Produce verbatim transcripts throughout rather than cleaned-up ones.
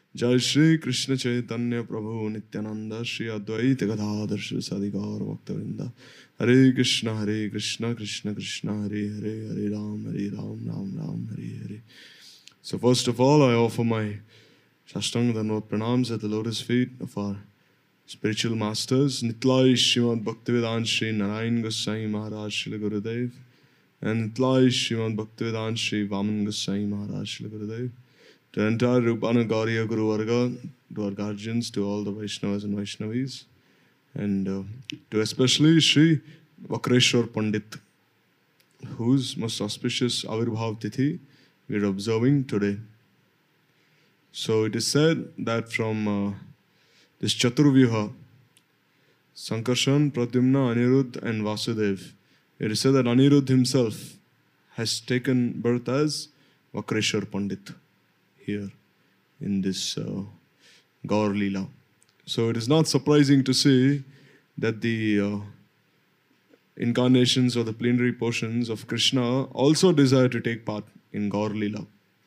Jai Shri Krishna Chaitanya Prabhu Nityananda Shri Advaita Gadadhar Shri Sadhikar Bhaktavinda. Hare Krishna, Hare Krishna, Krishna Krishna, Hare Hare, Hare Ram, Hare Ram, Ram Ram, Hare Hare. So first of all, I offer my Shashtanga Dhanvat Pranams at the lotus feet of our spiritual masters, Nitlai Srimad Bhaktivedanta Shri Narayan Goswami Maharaj Shri Gurudev, and Nitlai Srimad Bhaktivedanta Shri Vaman Goswami Maharaj Shri Gurudev, to the entire Rupana Gauriya Guru Varga, to our guardians, to all the Vaishnavas and Vaishnavis, and uh, to especially Shri Vakreshwar Pandit, whose most auspicious Avirbhav Tithi we are observing today. So it is said that from uh, this Chaturvyuha, Sankarshan, Pradyumna, Anirudh and Vasudev, it is said that Anirudh himself has taken birth as Vakreshwar Pandit here in this uh, Gaur Leela. So it is not surprising to see that the uh, incarnations or the plenary portions of Krishna also desire to take part in Gaur Leela.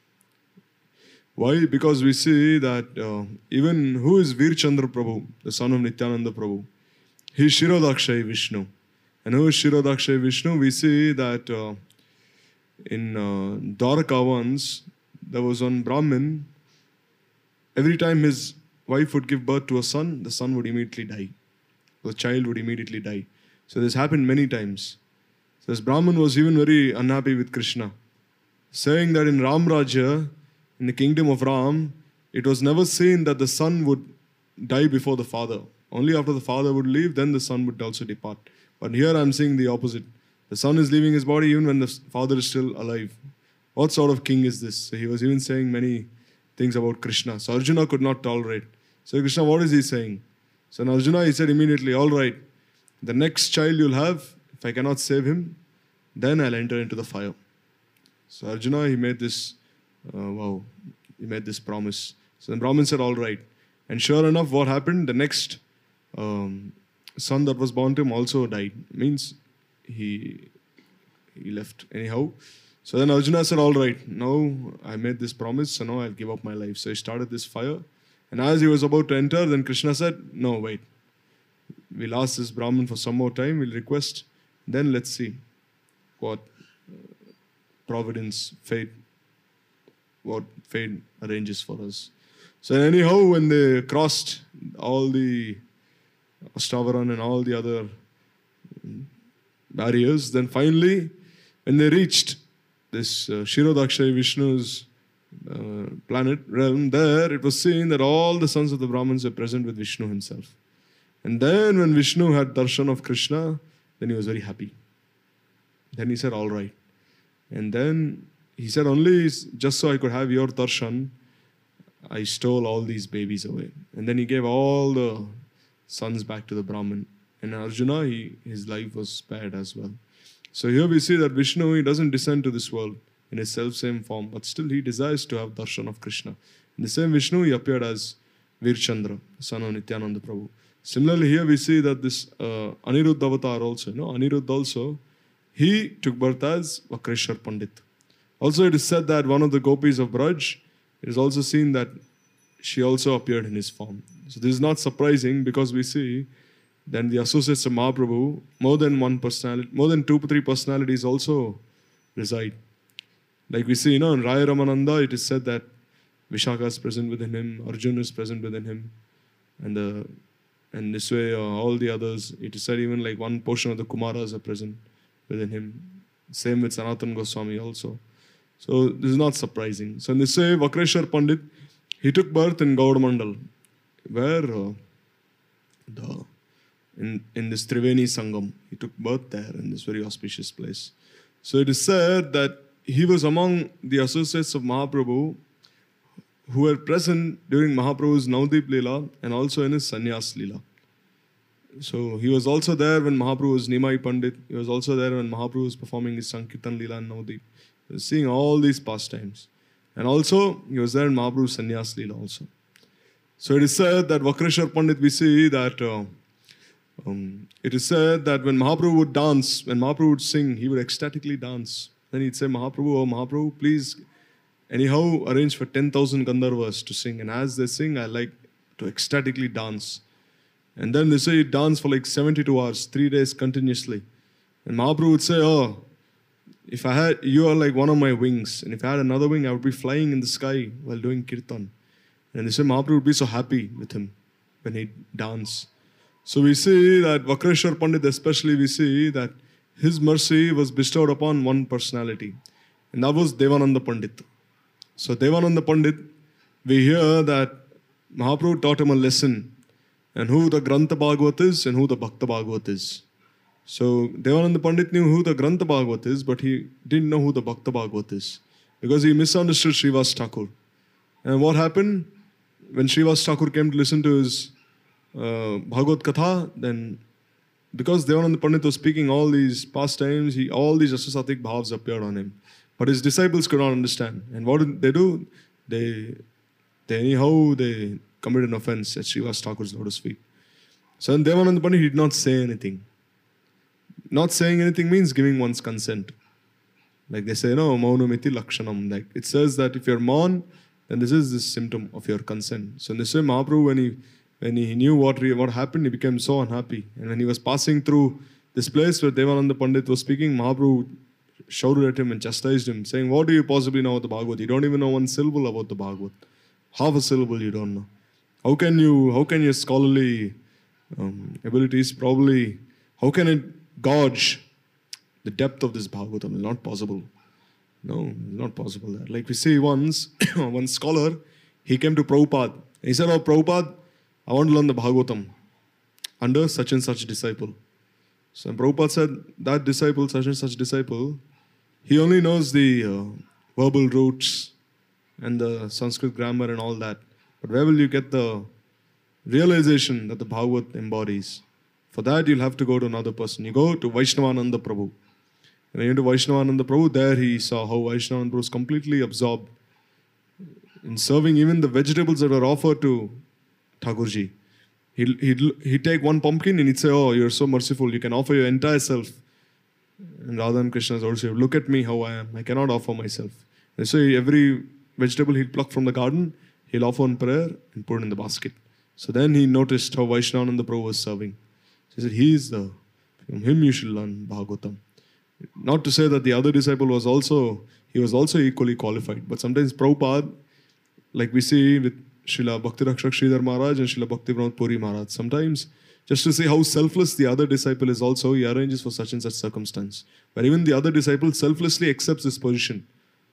Why? Because we see that uh, even who is Veer Chandra Prabhu, the son of Nityananda Prabhu, he is Shirodakshay Vishnu. And who is Shirodakshay Vishnu? We see that uh, in uh, Dwarka once, there was one Brahmin. Every time his wife would give birth to a son, the son would immediately die. The child would immediately die. So this happened many times. So this Brahmin was even very unhappy with Krishna, saying that in Ram Rajya, in the kingdom of Ram, it was never seen that the son would die before the father. Only after the father would leave, then the son would also depart. But here I am seeing the opposite. The son is leaving his body even when the father is still alive. What sort of king is this? So he was even saying many things about Krishna. So Arjuna could not tolerate. So Krishna, what is he saying? So in Arjuna, he said immediately, all right, the next child you'll have, if I cannot save him, then I'll enter into the fire. So Arjuna, he made this, uh, wow, he made this promise. So the Brahmin said, all right. And sure enough, what happened? The next um, son that was born to him also died. Means he he left anyhow. So then Arjuna said, all right, now I made this promise, so now I'll give up my life. So he started this fire. And as he was about to enter, then Krishna said, no, wait. We'll ask this Brahmin for some more time. We'll request. Then let's see what providence, fate, what fate arranges for us. So anyhow, when they crossed all the Astavaran and all the other barriers, then finally, when they reached this uh, Shirodakshay Vishnu's uh, planet realm, there it was seen that all the sons of the Brahmins were present with Vishnu himself. And then when Vishnu had darshan of Krishna, then he was very happy. Then he said, all right. And then he said, only just so I could have your darshan, I stole all these babies away. And then he gave all the sons back to the Brahmin. And Arjuna, he, his life was spared as well. So here we see that Vishnu, he doesn't descend to this world in his self-same form, but still he desires to have darshan of Krishna. In the same Vishnu, he appeared as Veer Chandra, son of Nityananda Prabhu. Similarly, here we see that this uh, Aniruddha avatar also, you know, Aniruddha also, he took birth as Vakreshwar Pandit. Also, it is said that one of the gopis of Braj, it is also seen that she also appeared in his form. So this is not surprising because we see that the associates of Mahaprabhu, more than one personality, more than two, three personalities also reside. Like we see, you know, in Raya Ramananda, it is said that Vishaka is present within him, Arjuna is present within him, and the and this way uh, all the others, it is said even like one portion of the Kumaras are present within him. Same with Sanatana Goswami also. So this is not surprising. So in this way, Vakreshwar Pandit, he took birth in Gaudamandal, where uh, the in, in this Triveni Sangam, he took birth there in this very auspicious place. So it is said that he was among the associates of Mahaprabhu who were present during Mahaprabhu's Navdeep Leela and also in his Sannyas Leela. So he was also there when Mahaprabhu was Nimai Pandit. He was also there when Mahaprabhu was performing his Sankirtan Leela and Navdeep. He was seeing all these pastimes. And also, he was there in Mahaprabhu's Sannyas Leela also. So it is said that Vakreshwar Pandit, we see that uh, um, it is said that when Mahaprabhu would dance, when Mahaprabhu would sing, he would ecstatically dance. Then he'd say, Mahaprabhu, oh Mahaprabhu, please anyhow arranged for ten thousand Gandharvas to sing. And as they sing, I like to ecstatically dance. And then they say dance for like seventy-two hours, three days continuously. And Mahaprabhu would say, oh, if I had, you are like one of my wings. And if I had another wing, I would be flying in the sky while doing kirtan. And they say Mahaprabhu would be so happy with him when he danced. So we see that Vakreshwar Pandit especially, we see that his mercy was bestowed upon one personality. And that was Devananda Pandit. So Devananda Pandit, we hear that Mahaprabhu taught him a lesson and who the Grantha Bhagavat is and who the Bhakta Bhagavat is. So Devananda Pandit knew who the Grantha Bhagavat is, but he didn't know who the Bhakta Bhagavat is because he misunderstood Srivas Thakur. And what happened? When Srivas Thakur came to listen to his uh, Bhagavad Katha, then because Devananda Pandit was speaking all these pastimes, he, all these Asasatik bhavs appeared on him. But his disciples could not understand. And what did they do? They, they anyhow, they committed an offense at Srivas Thakur's lotus feet. So then Devananda Pandit did not say anything. Not saying anything means giving one's consent. Like they say, no, maunamiti lakshanam. Like it says that if you're maun, then this is the symptom of your consent. So in the same Mahaprabhu, when he when he knew what re, what happened, he became so unhappy. And when he was passing through this place where Devananda Pandit was speaking, Mahaprabhu shouted at him and chastised him, saying, what do you possibly know about the Bhagavad? You don't even know one syllable about the Bhagavad. Half a syllable you don't know. How can you, how can your scholarly um, abilities probably, how can it gauge the depth of this Bhagavatam? It's not possible. No, it's not possible. That. Like we see once, one scholar, he came to Prabhupada. He said, oh Prabhupada, I want to learn the Bhagavatam under such and such disciple. So Prabhupada said, that disciple, such and such disciple, he only knows the uh, verbal roots and the Sanskrit grammar and all that. But where will you get the realization that the Bhagavad embodies? For that, you'll have to go to another person. You go to Vaishnavananda Prabhu. And when you went to Vaishnavananda Prabhu, there he saw how Vaishnavananda Prabhu was completely absorbed in serving even the vegetables that were offered to Thakurji. He'd, he'd, he'd take one pumpkin and he'd say, oh, you're so merciful, you can offer your entire self. And Radha and Krishna is also, look at me how I am, I cannot offer myself. And so every vegetable he'd pluck from the garden, he'll offer in prayer and put it in the basket. So then he noticed how Vaishnavananda Prabhu was serving. So he said, he is the, from him you should learn Bhagavatam. Not to say that the other disciple was also, he was also equally qualified. But sometimes Prabhupada, like we see with Srila Bhakti Rakshak Sridhar Maharaj and Srila Bhakti Pramod Puri Maharaj, sometimes just to see how selfless the other disciple is also, he arranges for such and such circumstance. But even the other disciple selflessly accepts this position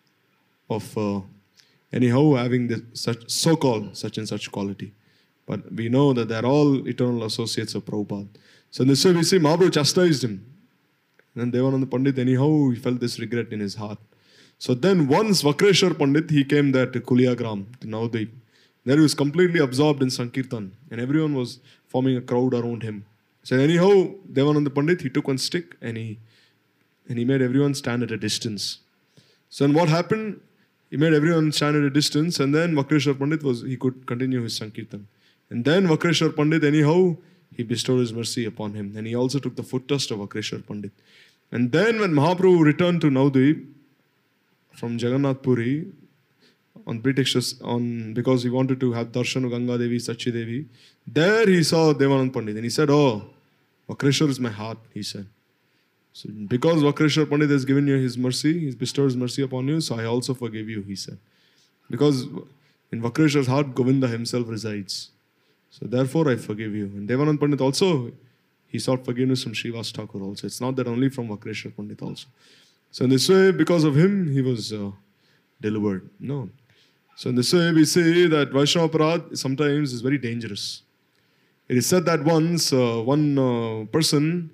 of uh, anyhow having this such so-called such and such quality. But we know that they're all eternal associates of Prabhupada. So in this way we see Mahaprabhu chastised him. And then Devananda Pandit, anyhow, he felt this regret in his heart. So then once Vakreshwar Pandit, he came there to Kuliagram, to Navadvip. There he was completely absorbed in Sankirtan. And everyone was forming a crowd around him. So anyhow, Devananda Pandit, he took one stick and he, and he made everyone stand at a distance. So then what happened? He made everyone stand at a distance and then Vakreshwar Pandit, was he could continue his Sankirtan. And then Vakreshwar Pandit, anyhow, he bestowed his mercy upon him. And he also took the footrest of Vakreshwar Pandit. And then when Mahaprabhu returned to Navadvip from Jagannath Puri, on pretext, on, because he wanted to have darshan of Ganga Devi, Sachi Devi, there he saw Devananda Pandit. And he said, oh, Vakreshwar is my heart, he said. So because Vakreshwar Pandit has given you his mercy, he's bestowed his mercy upon you, so I also forgive you, he said. Because in Vakreshwar's heart, Govinda himself resides. So therefore I forgive you. And Devananda Pandit also, he sought forgiveness from Srivas Thakur also. It's not that only from Vakreshwar Pandit also. So in this way, because of him, he was uh, delivered. No. So in this way, we say that Vaishnava Aparadh sometimes is very dangerous. It is said that once uh, one uh, person,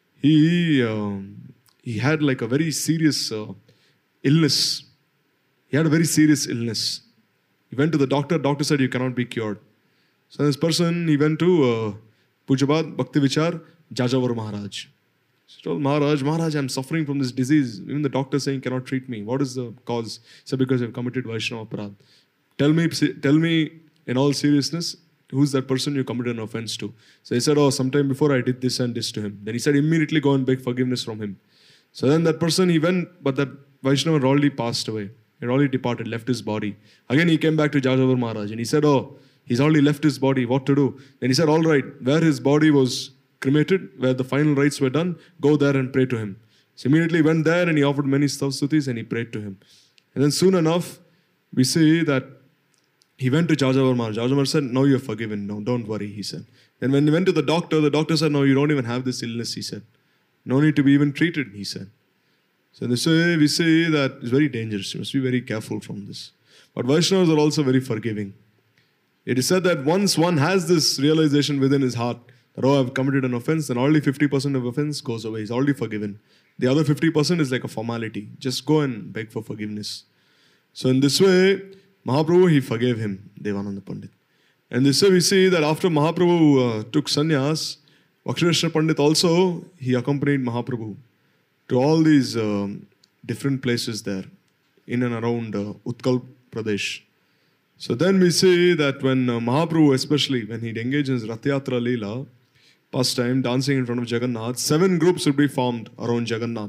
he uh, he had like a very serious uh, illness. He had a very serious illness. He went to the doctor. Doctor said, you cannot be cured. So this person, he went to uh, Pujabad Bhakti Vichar Jajavar Maharaj. He told Maharaj, Maharaj, I'm suffering from this disease. Even the doctor saying cannot treat me. What is the cause? He said, because I've committed Vaishnava Aparadh. Tell me, tell me in all seriousness, who's that person you committed an offense to? So he said, oh, sometime before I did this and this to him. Then he said, immediately go and beg forgiveness from him. So then that person, he went, but that Vaishnava had already passed away. He had already departed, left his body. Again, he came back to Jajavar Maharaj and he said, oh, he's already left his body. What to do? Then he said, all right, where his body was cremated, where the final rites were done, go there and pray to him. So immediately he went there and he offered many stutis and he prayed to him. And then soon enough, we see that he went to Jajavar Maharaj. Jajavar Maharaj said, no, you're forgiven. No, don't worry, he said. Then when he went to the doctor, the doctor said, no, you don't even have this illness, he said. No need to be even treated, he said. So in this way, we see that it's very dangerous. You must be very careful from this. But Vaishnavas are also very forgiving. It is said that once one has this realization within his heart that, oh, I've committed an offense, then only fifty percent of offense goes away. He's already forgiven. The other fifty percent is like a formality. Just go and beg for forgiveness. So in this way, Mahaprabhu, he forgave him, Devananda Pandit. And this way we see that after Mahaprabhu uh, took sannyas, Vaksheshwar Pandit also, he accompanied Mahaprabhu to all these um, different places there in and around uh, Utkal Pradesh. So then we see that when uh, Mahaprabhu, especially when he'd engage in his Rath Yatra Leela, pastime, dancing in front of Jagannath, seven groups would be formed around Jagannath.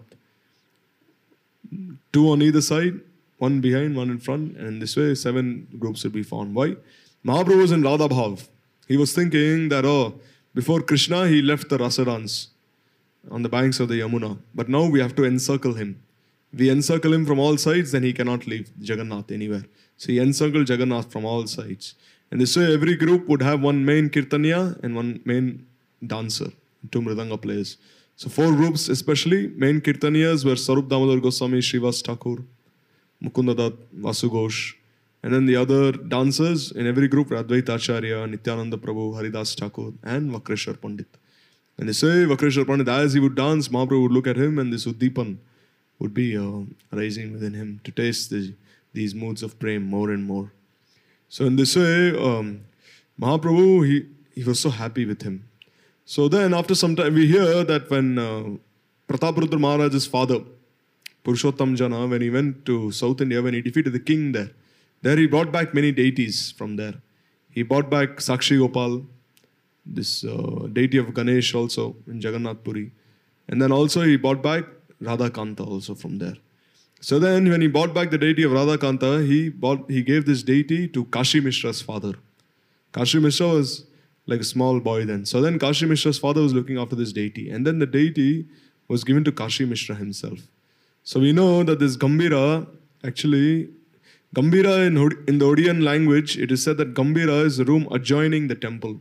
Two on either side, one behind, one in front, and in this way, seven groups would be formed. Why? Mahaprabhu was in Radha Bhav. He was thinking that, oh, before Krishna, he left the Rasa dance on the banks of the Yamuna. But now we have to encircle him. We encircle him from all sides, then he cannot leave Jagannath anywhere. So he encircled Jagannath from all sides. And this way, every group would have one main Kirtaniya and one main dancer, two Mridanga players. So four groups especially, main Kirtaniyas were Sarup Damodar Goswami, Srivas Thakur, Mukunda Dutt, Vasu Ghosh. And then the other dancers in every group were Advaita Acharya, Nityananda Prabhu, Haridas Thakur, and Vakreshwar Pandit. And they say Vakreshwar Pandit, as he would dance, Mahaprabhu would look at him and this Uddipan would be uh, rising within him to taste the, these moods of prem more and more. So in this way, um, Mahaprabhu, he, he was so happy with him. So then after some time, we hear that when uh, Prataparudra Maharaj's father, Purushottam Jana, when he went to South India, when he defeated the king there, there he brought back many deities from there. He brought back Sakshi Gopal, this uh, deity of Ganesh also in Jagannath Puri. And then also he brought back Radha Kanta also from there. So then when he brought back the deity of Radha Kanta, he, bought, he gave this deity to Kashi Mishra's father. Kashi Mishra was like a small boy then. So then Kashi Mishra's father was looking after this deity. And then the deity was given to Kashi Mishra himself. So we know that this Gambira, actually, Gambira in, in the Odiyan language, it is said that Gambira is the room adjoining the temple.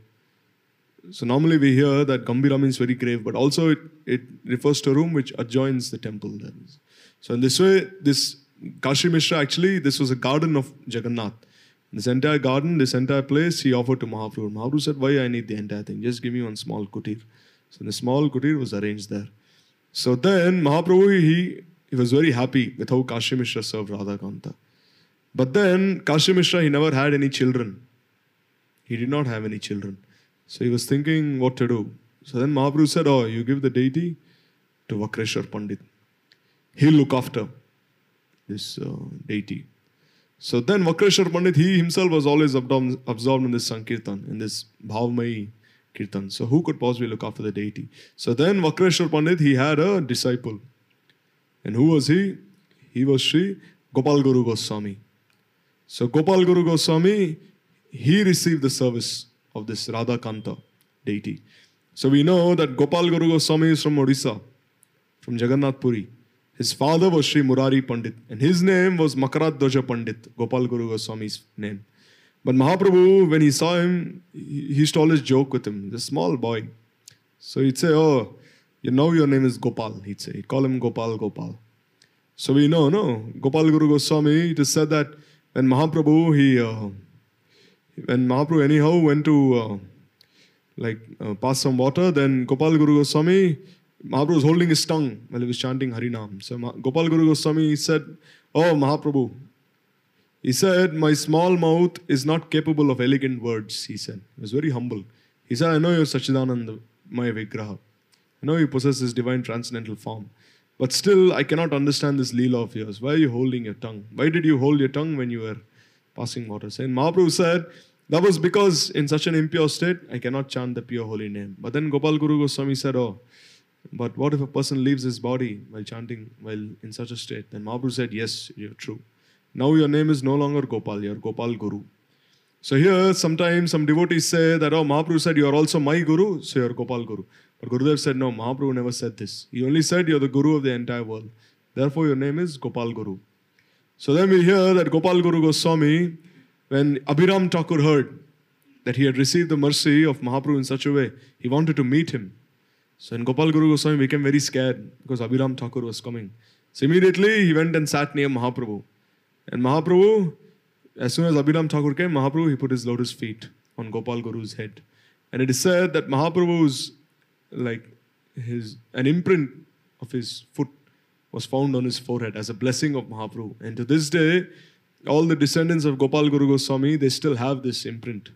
So normally we hear that Gambira means very grave, but also it, it refers to a room which adjoins the temple. There. So in this way, this Kashi Mishra, actually, this was a garden of Jagannath. This entire garden, this entire place, he offered to Mahaprabhu. Mahaprabhu said, why I need the entire thing? Just give me one small kutir. So the small kutir was arranged there. So then Mahaprabhu, he, he was very happy with how Kashi Mishra served Radha Kanta. But then Kashi Mishra, he never had any children. He did not have any children. So he was thinking what to do. So then Mahaprabhu said, oh, you give the deity to Vakreshwar Pandit. He'll look after this uh, deity. So then Vakreshwar Pandit, he himself was always absorbed, absorbed in this Sankirtan, in this Bhavmayi Kirtan. So who could possibly look after the deity? So then Vakreshwar Pandit, he had a disciple. And who was he? He was Sri Gopal Guru Goswami. So Gopal Guru Goswami, he received the service of this Radha Kanta deity. So we know that Gopal Guru Goswami is from Odisha, from Jagannath Puri. His father was Sri Murari Pandit, and his name was Makarat Dwaja Pandit, Gopal Guru Goswami's name. But Mahaprabhu, when he saw him, he used to always joke with him, the small boy. So he'd say, oh, you know your name is Gopal, he'd say. He'd call him Gopal, Gopal. So we know, no, Gopal Guru Goswami, it is said that when Mahaprabhu, he, uh, when Mahaprabhu anyhow went to uh, like uh, pass some water, then Gopal Guru Goswami, Mahaprabhu was holding his tongue while he was chanting Harinam. So Ma- Gopal Guru Goswami, he said, oh Mahaprabhu, he said, my small mouth is not capable of elegant words, he said. He was very humble. He said, I know you're Sachidananda, my Vigraha. I know you possess this divine transcendental form. But still, I cannot understand this leela of yours. Why are you holding your tongue? Why did you hold your tongue when you were passing water? And Mahaprabhu said, that was because in such an impure state, I cannot chant the pure holy name. But then Gopal Guru Goswami said, oh, but what if a person leaves his body while chanting, while in such a state? Then Mahaprabhu said, yes, you're true. Now your name is no longer Gopal, you are Gopal Guru. So here sometimes some devotees say that, oh, Mahaprabhu said you are also my Guru, so you are Gopal Guru. But Gurudev said, no, Mahaprabhu never said this. He only said you are the Guru of the entire world. Therefore your name is Gopal Guru. So then we hear that Gopal Guru Goswami, when Abhiram Thakur heard that he had received the mercy of Mahaprabhu in such a way, he wanted to meet him. So then Gopal Guru Goswami became very scared because Abhiram Thakur was coming. So immediately he went and sat near Mahaprabhu. And Mahaprabhu, as soon as Abhiram Thakur came, Mahaprabhu, he put his lotus feet on Gopal Guru's head. And it is said that Mahaprabhu's, like, his, an imprint of his foot was found on his forehead as a blessing of Mahaprabhu. And to this day, all the descendants of Gopal Guru Goswami, they still have this imprint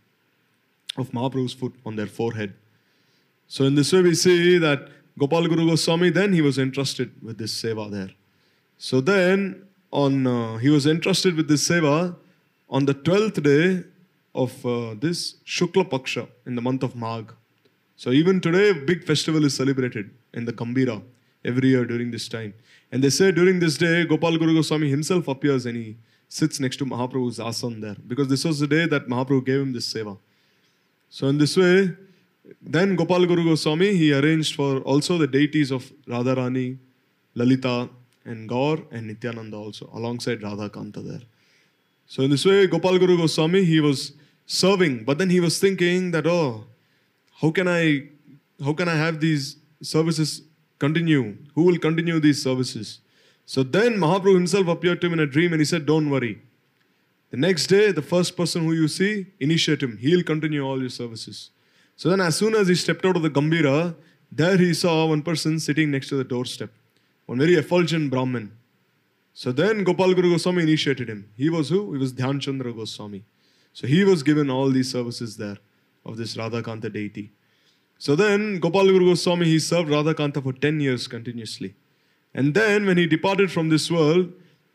of Mahaprabhu's foot on their forehead. So in this way we see that Gopal Guru Goswami, then he was entrusted with this seva there. So then, on uh, he was entrusted with this seva on the twelfth day of uh, this Shukla Paksha in the month of Magh. So even today, a big festival is celebrated in the Gambhira every year during this time. And they say during this day, Gopal Guru Goswami himself appears and he sits next to Mahaprabhu's asan there. Because this was the day that Mahaprabhu gave him this seva. So in this way, then Gopal Guru Goswami, he arranged for also the deities of Radharani, Lalita, and Gaur, and Nityananda also, alongside Radha Kanta there. So in this way, Gopal Guru Goswami, he was serving, but then he was thinking that, oh, how can I, how can I have these services continue? Who will continue these services? So then Mahaprabhu himself appeared to him in a dream and he said, don't worry. The next day, the first person who you see, initiate him. He'll continue all your services. So then as soon as he stepped out of the Gambhira, there he saw one person sitting next to the doorstep. One very effulgent Brahmin. So then Gopal Guru Goswami initiated him. He was who? He was Dhyan Chandra Goswami. So he was given all these services there of this Radhakanta deity. So then Gopal Guru Goswami, he served Radhakanta for ten years continuously. And then when he departed from this world,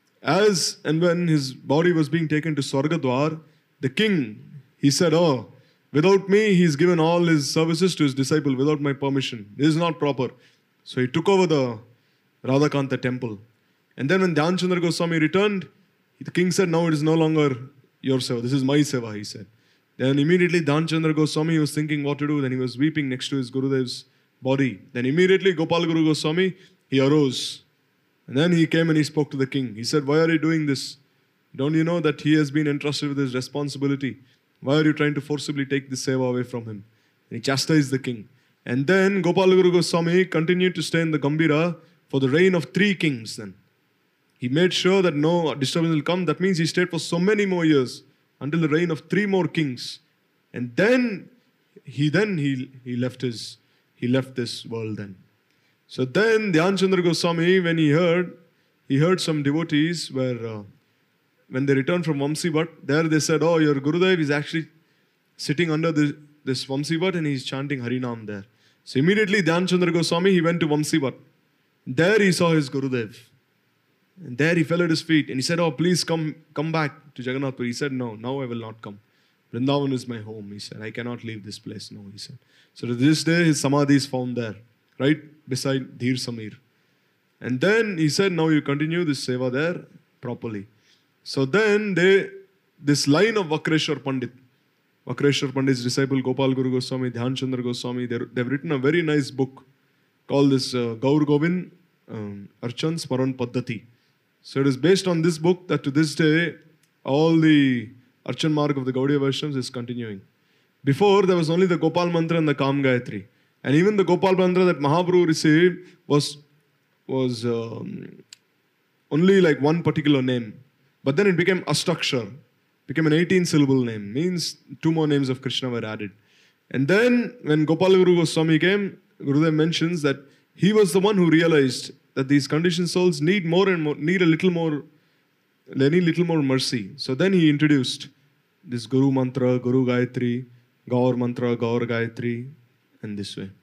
as and when his body was being taken to Swargadwar, the king, he said, oh, without me, he's given all his services to his disciple without my permission. This is not proper. So he took over the Radhakanta temple. And then when Dhyan Chandra Goswami returned, the king said, now it is no longer your seva. This is my seva, he said. Then immediately Dhyan Chandra Goswami was thinking what to do. Then he was weeping next to his Gurudev's body. Then immediately Gopal Guru Goswami, he arose. And then he came and he spoke to the king. He said, why are you doing this? Don't you know that he has been entrusted with his responsibility? Why are you trying to forcibly take this seva away from him? And he chastised the king. And then Gopal Guru Goswami continued to stay in the Gambhira for the reign of three kings then. He made sure that no disturbance will come. That means he stayed for so many more years until the reign of three more kings. And then he then he, he left his he left this world then. So then Dhyan Chandra Goswami, when he heard, he heard some devotees where uh, when they returned from Vamsivat, there they said, oh, your Gurudev is actually sitting under the, this Vamsivat and he's chanting Harinam there. So immediately Dhyan Chandra Goswami, he went to Vamsivat. There he saw his Gurudev. And there he fell at his feet and he said, oh, please come, come back to Jagannath Puri. He said, no, now I will not come. Vrindavan is my home, he said. I cannot leave this place, no, he said. So to this day, his Samadhi is found there, right beside Dhir Samir. And then he said, now you continue this seva there properly. So then they, this line of Vakreshwar Pandit, Vakreshwar Pandit's disciple Gopal Guru Goswami, Dhyan Chandra Goswami, they've written a very nice book called this uh, Gaur Govind um, Archan Smaran Paddhati. So it is based on this book that to this day, all the Archan Marg of the Gaudiya Vaishnavas is continuing. Before, there was only the Gopal Mantra and the Kam Gayatri. And even the Gopal Mantra that Mahaprabhu received was, was um, only like one particular name. But then it became Astakshar, became an eighteen syllable name, means two more names of Krishna were added. And then when Gopal Guru Goswami came, Gurudev mentions that he was the one who realized that these conditioned souls need more and more, need a little more, they need little more mercy. So then he introduced this Guru Mantra, Guru Gayatri, Gaur Mantra, Gaur Gayatri, and this way.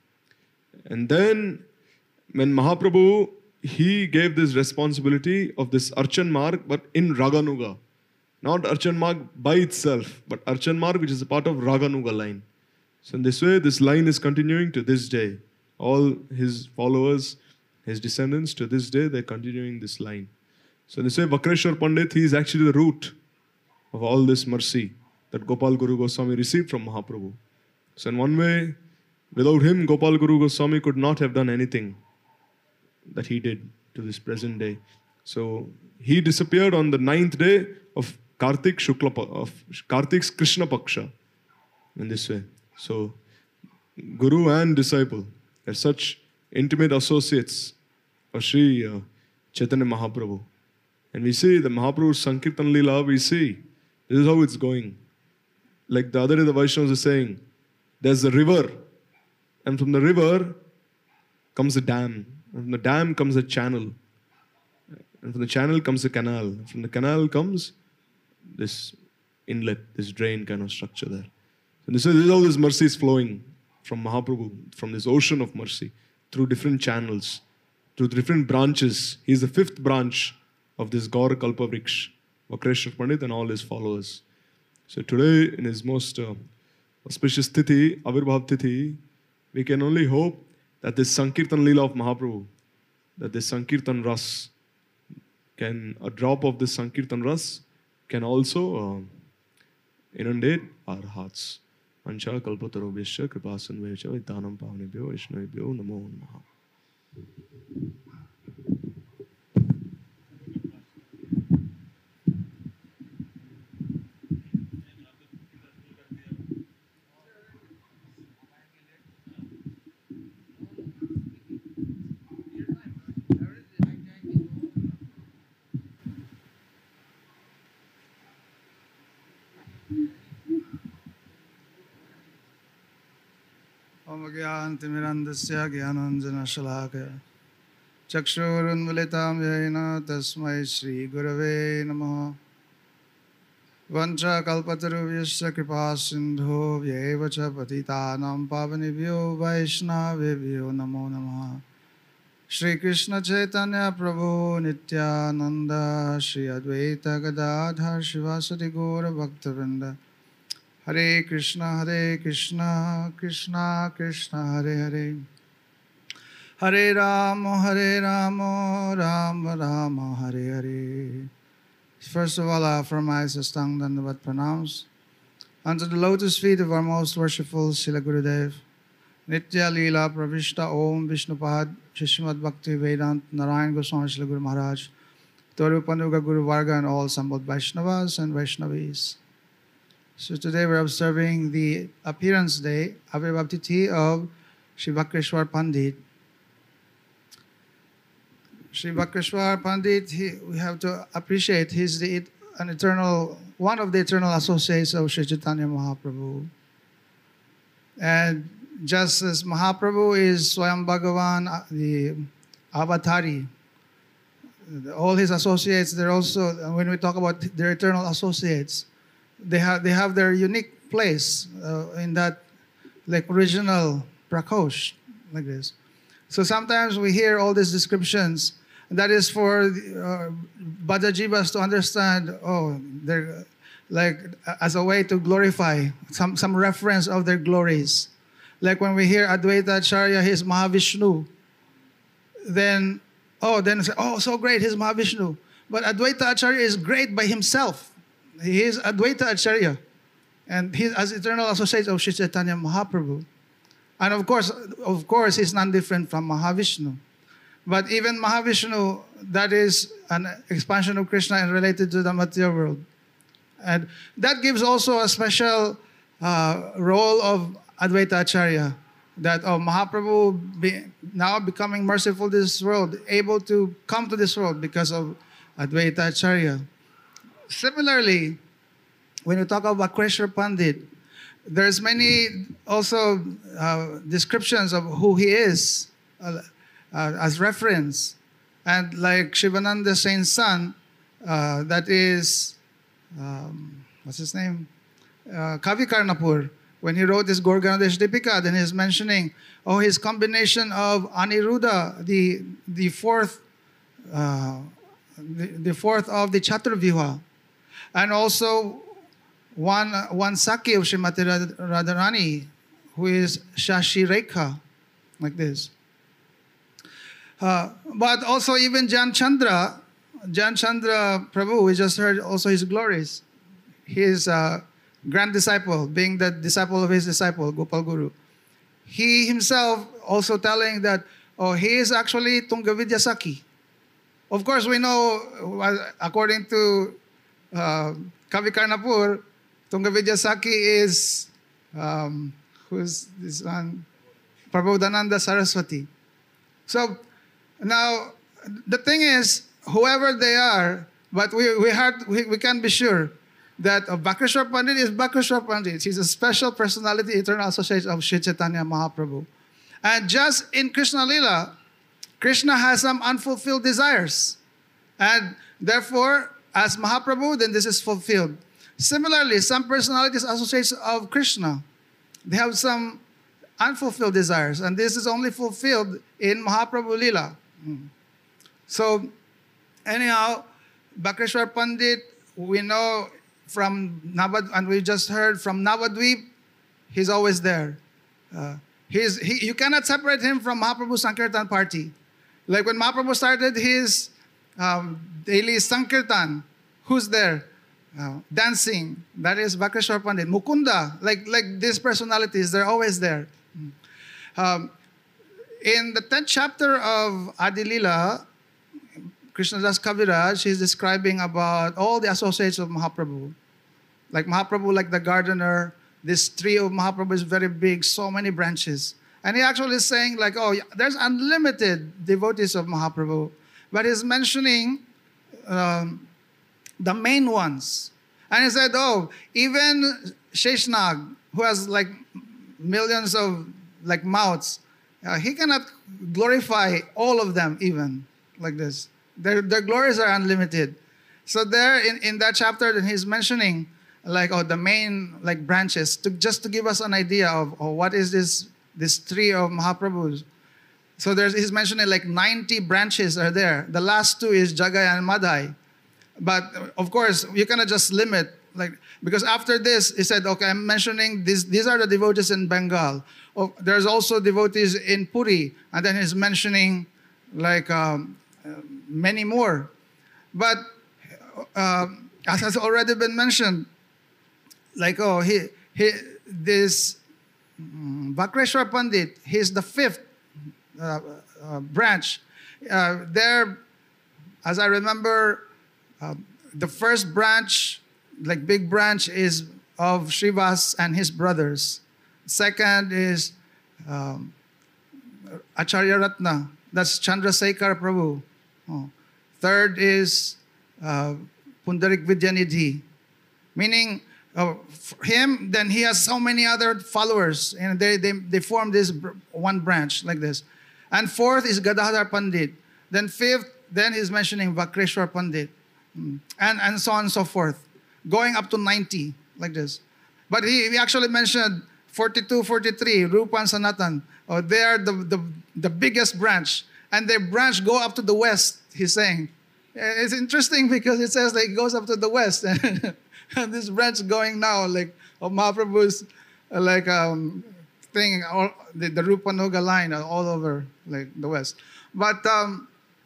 And then when Mahaprabhu, he gave this responsibility of this Archan Marg, but in Raganuga. Not Archan Marg by itself, but Archan Marg, which is a part of Raganuga line. So in this way, this line is continuing to this day. All his followers, his descendants, to this day, they're continuing this line. So they say Vakreshwar Pandit, he is actually the root of all this mercy that Gopal Guru Goswami received from Mahaprabhu. So in one way, without him, Gopal Guru Goswami could not have done anything that he did to this present day. So he disappeared on the ninth day of Kartik Shukla, of Kartik's Krishna Paksha, in this way. So Guru and disciple are such intimate associates of Sri uh, Chaitanya Mahaprabhu. And we see the Mahaprabhu's Sankirtan Leela, we see this is how it's going. Like the other day the Vaishnavas are saying, there's a river, and from the river comes a dam, and from the dam comes a channel, and from the channel comes a canal, and from the canal comes this inlet, this drain kind of structure there. So this is, this is how this mercy is flowing from Mahaprabhu, from this ocean of mercy, through different channels, through different branches. He is the fifth branch of this Gaura Kalpa Vriksha, Vakreshwar Pandit and all his followers. So today, in his most uh, auspicious Tithi, Avirbhav Tithi, we can only hope that this Sankirtan Leela of Mahaprabhu, that this Sankirtan Ras, can, a drop of this Sankirtan Ras can also uh, inundate our hearts. Ancha kalpatarobhyasya kripasanvayasya vidhanam pavanebhyo vaishnavebhyo namo namaha. Om Gyantimirandasya Gyananjana Shalakaya Chakshurunvalitam Yena Tasmai Shri Gurave Namaha Vancha Kalpatarubhyasya Kripa Sindho Vyevacha Patitanam Pavanebhyo Vaishnavebhyo Namo Namaha Shri Krishna Chaitanya Prabhu Nityananda Shri Advaita Gadadhar Shivasati Gaura Bhaktavinda Hare Krishna, Hare Krishna, Krishna Krishna, Hare Hare. Hare Rama, Hare Rama, Rama Rama, Hare Hare. First of all, I offer my Sastang Dandavat Pranams unto the lotus feet of our most worshipful Srila Gurudev. Nitya Leela Pravishta Om Vishnupad Shishmad Bhakti Vedant Narayan Goswami Srila Guru Maharaj Torupanuga Guru Varga and all assembled Vaishnavas and Vaishnavis. So today we're observing the appearance day, Avirbhav Tithi of Sri Vakreshwar Pandit. Sri Vakreshwar Pandit, he, we have to appreciate, he's the, an eternal, one of the eternal associates of Sri Chaitanya Mahaprabhu. And just as Mahaprabhu is Swayam Bhagavan, the avatari, all his associates, they're also, when we talk about their eternal associates, They have they have their unique place uh, in that, like original prakosh, like this. So sometimes we hear all these descriptions. That is for uh, Bhajajivas to understand. Oh, they're like as a way to glorify some some reference of their glories. Like when we hear Advaita Acharya, he's Mahavishnu. Then oh, then say, oh, so great, he's Mahavishnu. But Advaita Acharya is great by himself. He is Advaita Acharya, and he is as eternal associate of Sri Chaitanya Mahaprabhu. And of course, of course, he's none different from Mahavishnu. But even Mahavishnu, that is an expansion of Krishna and related to the material world. And that gives also a special uh, role of Advaita Acharya, that oh, Mahaprabhu be, now becoming merciful to this world, able to come to this world because of Advaita Acharya. Similarly, when you talk about Vakreshwar Pandit, there's many also uh, descriptions of who he is uh, uh, as reference. And like Shivananda Saint's son, uh, that is, um, what's his name? Uh, Kavi Karnapur. When he wrote this Gorganadesh Dipika, then he's mentioning, oh, his combination of Aniruddha, the, the fourth, uh, the, the fourth of the Chaturvyuha, and also one, one Saki of Srimati Radharani, who is Shashi Rekha, like this. Uh, but also even Jan Chandra, Jan Chandra Prabhu, we just heard also his glories. His uh, grand disciple, being the disciple of his disciple, Gopal Guru. He himself also telling that, oh, he is actually Tungavidya Saki. Of course, we know, uh, according to uh, Kavi Karnapur, Tungavidya Saki is, um, who's this one? Prabodhananda Saraswati. So, now, the thing is, whoever they are, but we we, had, we, we can be sure that uh, Bhakreshwar Pandit is Bhakreshwar Pandit. He's a special personality, eternal associate of Sri Chaitanya Mahaprabhu. And just in Krishna Lila, Krishna has some unfulfilled desires. And therefore, as Mahaprabhu, then this is fulfilled. Similarly, some personalities associates of Krishna, they have some unfulfilled desires. And this is only fulfilled in Mahaprabhu Lila. Mm. So, anyhow, Bhakreshwar Pandit, we know from Navad, and we just heard from Navadvip, he's always there. Uh, he's, he, you cannot separate him from Mahaprabhu Sankirtan party. Like when Mahaprabhu started his um, daily Sankirtan, who's there? Uh, dancing, that is Bhakreshwar Pandit. Mukunda, like, like these personalities, they're always there. Um, in the tenth chapter of Adilila, Krishnadas Kaviraj, he's describing about all the associates of Mahaprabhu. Like Mahaprabhu, like the gardener, this tree of Mahaprabhu is very big, so many branches. And he actually is saying like, oh, there's unlimited devotees of Mahaprabhu. But he's mentioning um, the main ones. And he said, oh, even Sheshnag, who has like millions of like mouths, uh, he cannot glorify all of them even like this. Their, their glories are unlimited. So there in, in that chapter that he's mentioning like oh the main like branches to just to give us an idea of oh, what is this this tree of Mahaprabhu's. So there's he's mentioning like ninety branches are there. The last two is Jagai and Madhai. But of course you cannot just limit like because after this he said okay I'm mentioning these these are the devotees in Bengal. Oh, there's also devotees in Puri and then he's mentioning like um, many more. But uh, as has already been mentioned, like, oh, he, he this um, Bhakreshwar Pandit, he's the fifth uh, uh, branch. Uh, there, as I remember, uh, the first branch, like big branch, is of Srivas and his brothers. Second is um, Acharya Ratna, that's Chandrasekhar Prabhu. Oh. Third is uh, Pundarik Vidyanidhi, meaning uh, him, then he has so many other followers, and they, they, they form this one branch like this. And fourth is Gadadhar Pandit. Then fifth, then he's mentioning Bhakreshwar Pandit, and, and so on and so forth, going up to ninety like this. But he, he actually mentioned forty-two, forty-three, Rupa and Sanatan. Oh, they are the, the, the biggest branch. And their branch go up to the west, he's saying. It's interesting because it says like it goes up to the west. And this branch going now, like of Mahaprabhu's uh, like um, thing, all, the, the Rupanuga line all over like the west. But um,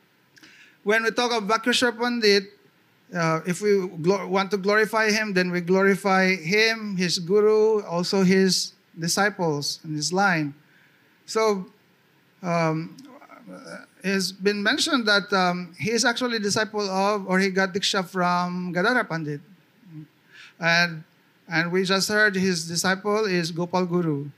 when we talk of Bhakreshwar Pandit, uh, if we glo- want to glorify him, then we glorify him, his guru, also his disciples and his line. So um, it's been mentioned that um, he is actually a disciple of, or he got Diksha from Gadadhar Pandit. And, and we just heard his disciple is Gopal Guru.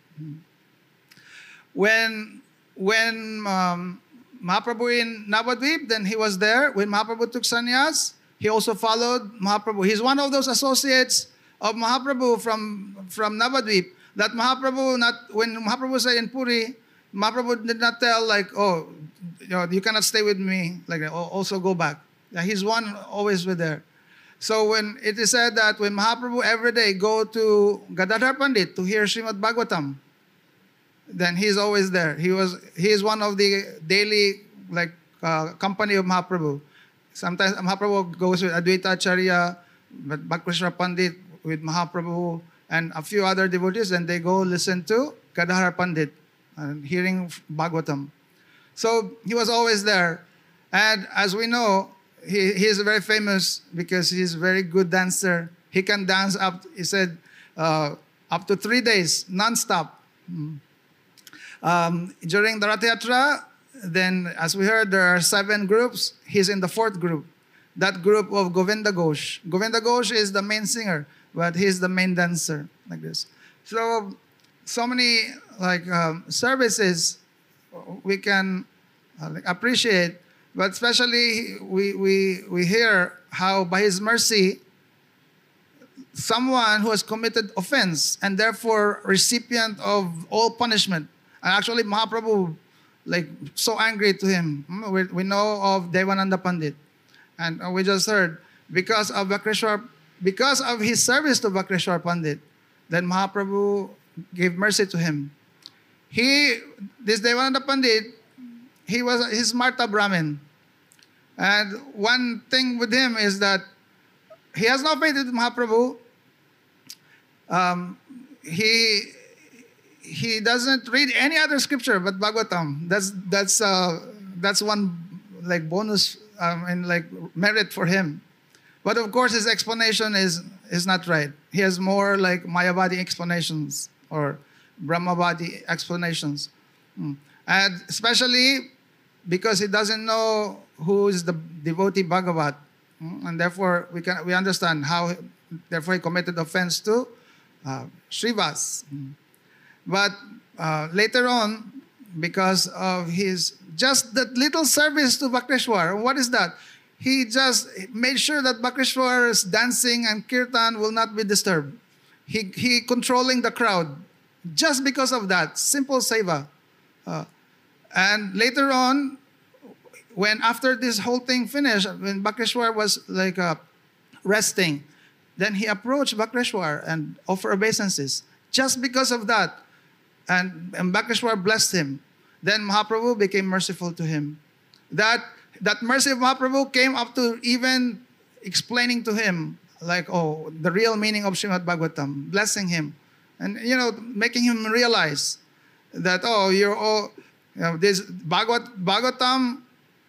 When, when um, Mahaprabhu in Navadvip, then he was there. When Mahaprabhu took sannyas, he also followed Mahaprabhu. He's one of those associates of Mahaprabhu from, from Navadvip. That Mahaprabhu, not, when Mahaprabhu said in Puri, Mahaprabhu did not tell like, oh, you know, you cannot stay with me, like also go back. Yeah, he's one always with there. So when it is said that when Mahaprabhu every day go to Gadadhar Pandit to hear Srimad Bhagavatam, then he's always there. He was he is one of the daily like uh, company of Mahaprabhu. Sometimes Mahaprabhu goes with Advaita Acharya, but Bhakreshwar Pandit with Mahaprabhu and a few other devotees, and they go listen to Gadadhar Pandit and hearing Bhagavatam. So he was always there. And as we know, he, he is very famous because he's a very good dancer. He can dance up, he said, uh, up to three days, non-stop. Mm. Um, during the Rath Yatra, then as we heard, there are seven groups. He's in the fourth group. That group of Govinda Ghosh. Govinda Ghosh is the main singer, but he's the main dancer, like this. So, so many like um, services we can uh, like, appreciate, but especially we, we, we hear how by His mercy, someone who has committed offense and therefore recipient of all punishment. And actually Mahaprabhu, like so angry to him. We, we know of Devananda Pandit. And we just heard, because of Vakreshwar, because of his service to Vakreshwar Pandit, then Mahaprabhu gave mercy to him. He, this Devananda Pandit, he was his Marta Brahmin. And one thing with him is that he has no faith in Mahaprabhu. Um, he he doesn't read any other scripture but Bhagavatam. That's that's uh, that's one like bonus um, and like merit for him. But of course, his explanation is is not right. He has more like Mayavadi explanations or Brahmavadi explanations, mm. And especially because he doesn't know who is the devotee Bhagavat, mm. And therefore we can we understand how. Therefore, he committed offense to uh, Srivas. Mm. But uh, later on, because of his just that little service to Vakreshwar, what is that? He just made sure that Vakreshwar's dancing and kirtan will not be disturbed. He, he controlling the crowd just because of that simple seva. Uh, and later on, when after this whole thing finished, when Vakreshwar was like uh, resting, then he approached Vakreshwar and offered obeisances just because of that. And, and Vakreshwar blessed him. Then Mahaprabhu became merciful to him. That that mercy of Mahaprabhu came up to even explaining to him, like, oh, the real meaning of Srimad Bhagavatam, blessing him, and you know, making him realize that, oh, you're all, you know, this Bhagavat, Bhagavatam,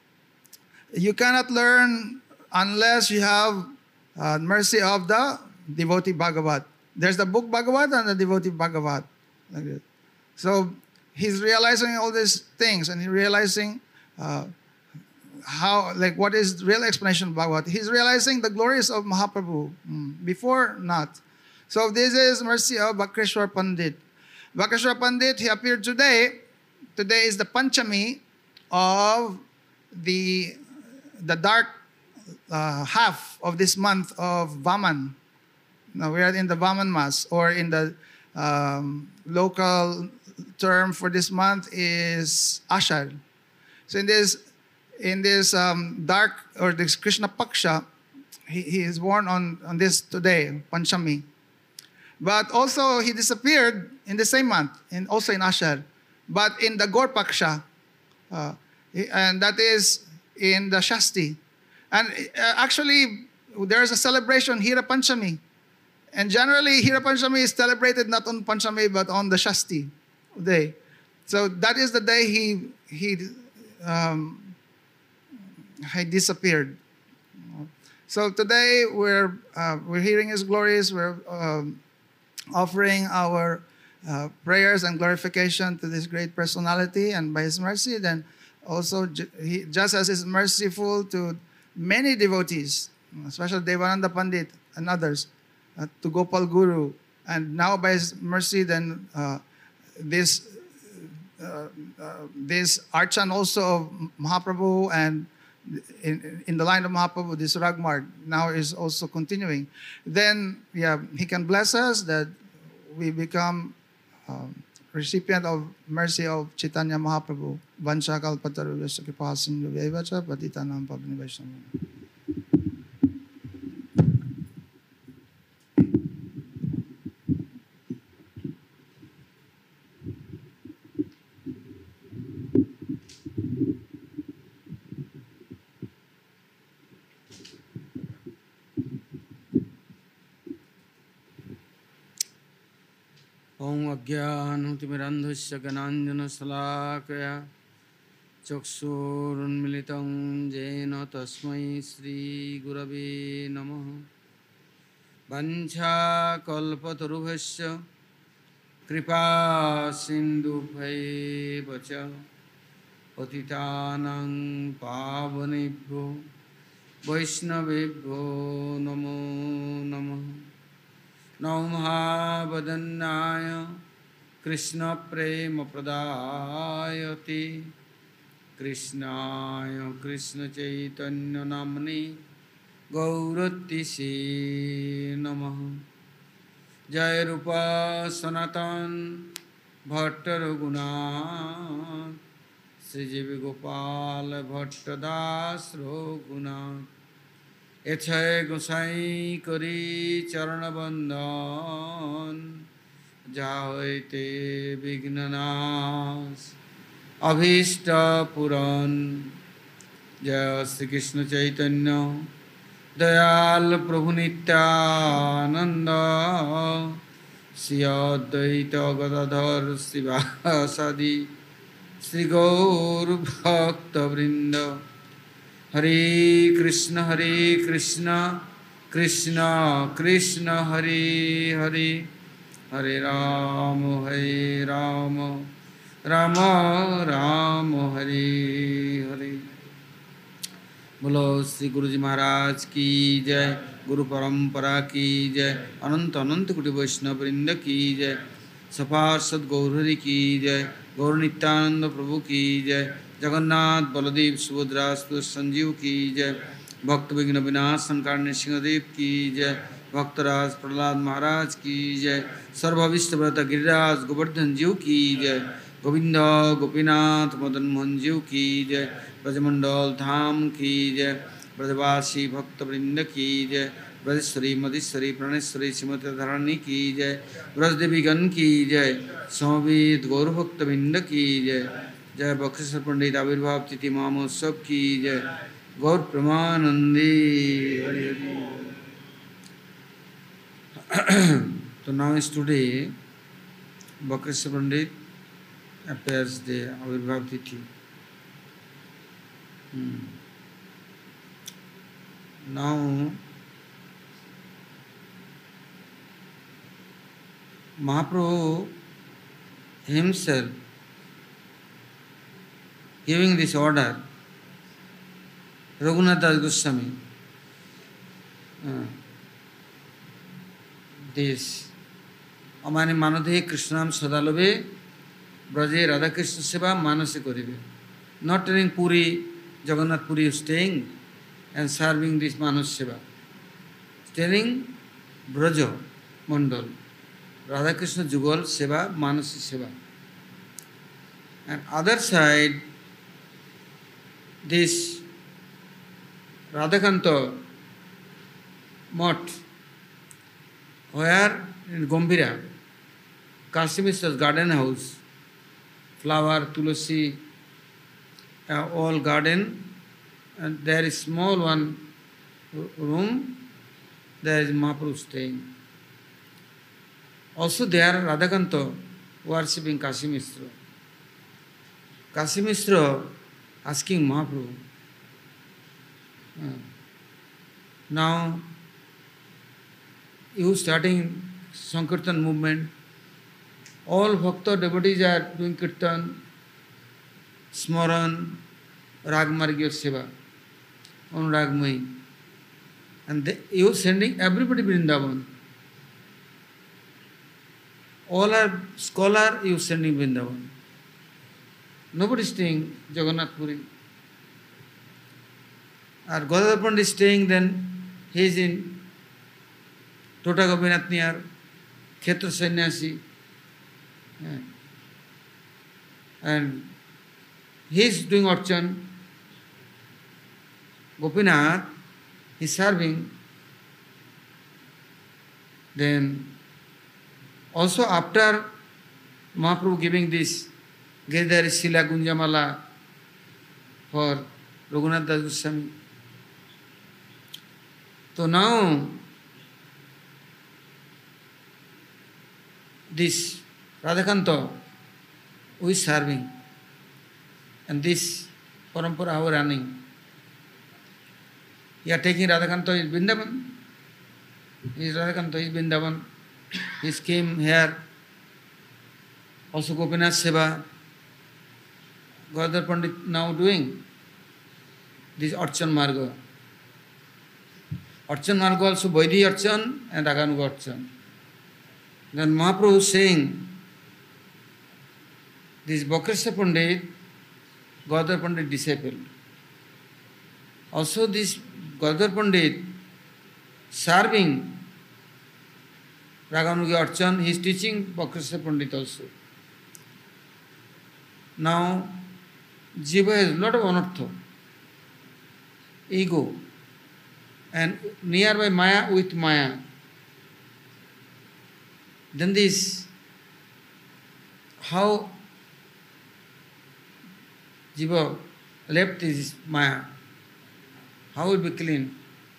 you cannot learn unless you have uh, mercy of the devotee Bhagavat. There's the book Bhagavat and the devotee Bhagavat, like that. So he's realizing all these things, and he's realizing uh, how, like, what is the real explanation of Bhagavat. He's realizing the glories of Mahaprabhu. Mm, before, not. So this is mercy of Vakreshwar Pandit. Vakreshwar Pandit, he appeared today. Today is the Panchami of the, the dark uh, half of this month of Vaman. Now we are in the Vaman Mass, or in the um, local term for this month is Ashar. So in this in this um, dark, or this Krishna Paksha, he, he is born on, on this today, Panchami. But also he disappeared in the same month, and also in Ashar, but in the Gaur Paksha, uh, and that is in the Shasti. And uh, actually, there is a celebration, Hira Panchami. And generally, Hira Panchami is celebrated not on Panchami, but on the Shasti day. So that is the day he he um, he disappeared. So today we're uh, we're hearing his glories. We're um, offering our uh, prayers and glorification to this great personality, and by his mercy, then also he, just as he's merciful to many devotees, especially Devananda Pandit and others, uh, to Gopal Guru, and now by his mercy, then uh, this uh, uh, this Archan also of Mahaprabhu, and in, in the line of Mahaprabhu, this Ragmarg now is also continuing. Then, yeah, he can bless us that we become um, recipient of mercy of Chaitanya Mahaprabhu. Vansha kalpatarubhyasya kripasindu vaivacha patitanam pavani vaishnava. Om Agyanutimirandhasya Gananjana Salakaya चक्षुरुन्मिलितं येन तस्मै श्रीगुरवे नमः। वञ्चाकल्पतरुभ्यश्च कृपा सिन्धुभ्यैव च पतितानां पावनेभ्यो वैष्णवेभ्यो नमो नमः। नमो महावदन्नाय कृष्णप्रेमप्रदायते कृष्णाय कृष्णचैतन्यनाम्ने गौरतिसे नमः। जय रूपा सनातन भट्ट रघुनाथ श्रीजीव गोपाल भट्ट दास रघुनाथ एछय गोसाई करी चरण बंदन जाते विघ्ननाश अभीष्ट पुराण। जय श्री कृष्ण चैतन्य दयाल प्रभु नित्यानंद श्री अद्वैत गदाधर शिवासादि श्री गौर भक्त वृंद। हरे कृष्ण हरे कृष्ण कृष्ण कृष्ण हरे हरे हरे राम हरे राम राम राम हरे हरे। बोलो श्री गुरु जी महाराज की जय, गुरु परंपरा की जय, अनंत अनंत कोटि वैष्णव वृंद की जय, सपार्षद गौरहरि की जय, गौर नित्यानंद प्रभु की जय, जगन्नाथ बलदेव सुभद्रा संजीव की जय, भक्त विघ्न विनाशन कारणे सिंहदेव की जय, भक्तराज प्रहलाद महाराज की जय, सर्वविष्ट व्रत गिरिराज गोवर्धन जीव की जय, गोविंद गोपीनाथ मदन मोहन जीव की जय, ब्रजमंडल धाम की जय, ब्रजवासी भक्त वृंद की जय, ब्रजेश्वरी मधेश्वरी प्रणेश्वरी श्रीमती धरणी की जय, ब्रजदेवी गण की जय, समवेत गौरभक्त वृंद की जय। जय बक्सेश्वर पंडित आविर्भाव तिथि महोत्सव की जय। गौर प्रमानंदी Hari Hari. So now is today Bhakreshwar Pandit appears the Avirbhav Tithi. Hmm. Now Mahaprabhu himself giving this order, Raghunath Das Goswami, uh, this Amani Manodhe Krishnam Sadalove Braje Radha Krishna Seva Manase Koribe. Not telling Puri, Jagannath Puri is staying and serving this Manas Seva. Telling Braja Mandal, Radha Krishna Jugal Seva, Manasi Seva. And other side, this Radhakanta Mutt, where in Gombira, Kashmir's garden house, flower, tulasi, uh, all garden, and there is small one room, there is Mahaprabhu staying. Also there Radhakanta worshipping Kashi Mishra. Kashi Mishra asking Mahaprabhu, uh, now you starting Sankirtan movement, all Bhakta devotees are doing Kirtan, Smaran, Ragmargya Seva, on Ragmai. And they, you sending everybody Vrindavan. All are scholar, you sending Vrindavan. Nobody is staying Jagannath Puri. Or Godadar Pandit is staying, then he is in Tota Gopinath near Khetra Sannyasi. Yeah. And he is doing Archan. Gopinath is serving. Then also after Mahaprabhu giving this Giridhari Sila Gunjamala for Raghunath Das Goswami. So now this Radhakanta who is serving, and this parampara how running. You are taking Radhakanta is Vrindavan. He is Radhakanta is Vrindavan. He came here. Also Gopinath Seva. Gadadhar Pandit now doing this Archan Marga. Archan Marga also Vaidhi Archan and Raganuga Archan. Then Mahaprabhu is saying, this Bhakrishna Pandit, Gadadhar Pandit disciple. Also this Gadadhar Pandit serving Raganuga Archan, he is teaching Bhakrishna Pandit also. Now, Jiva has a lot of anartha, ego, and nearby Maya with Maya. Then this, how Jiva left this Maya, how will be clean?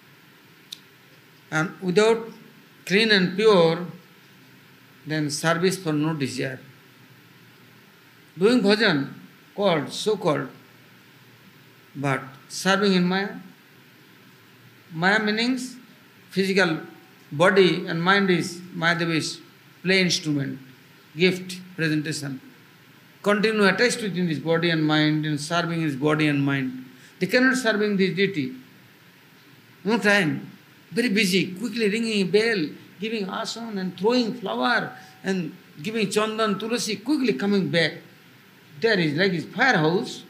And without clean and pure, then service for no desire. Doing bhajan, called, so called, but serving in Maya. Maya meanings physical body and mind is Mayadevi's play instrument, gift, presentation. Continue attached within his body and mind and serving his body and mind. They cannot serving this deity. No time. Very busy, quickly ringing a bell, giving asan and throwing flower and giving chandan, tulasi, quickly coming back. There is like his firehouse.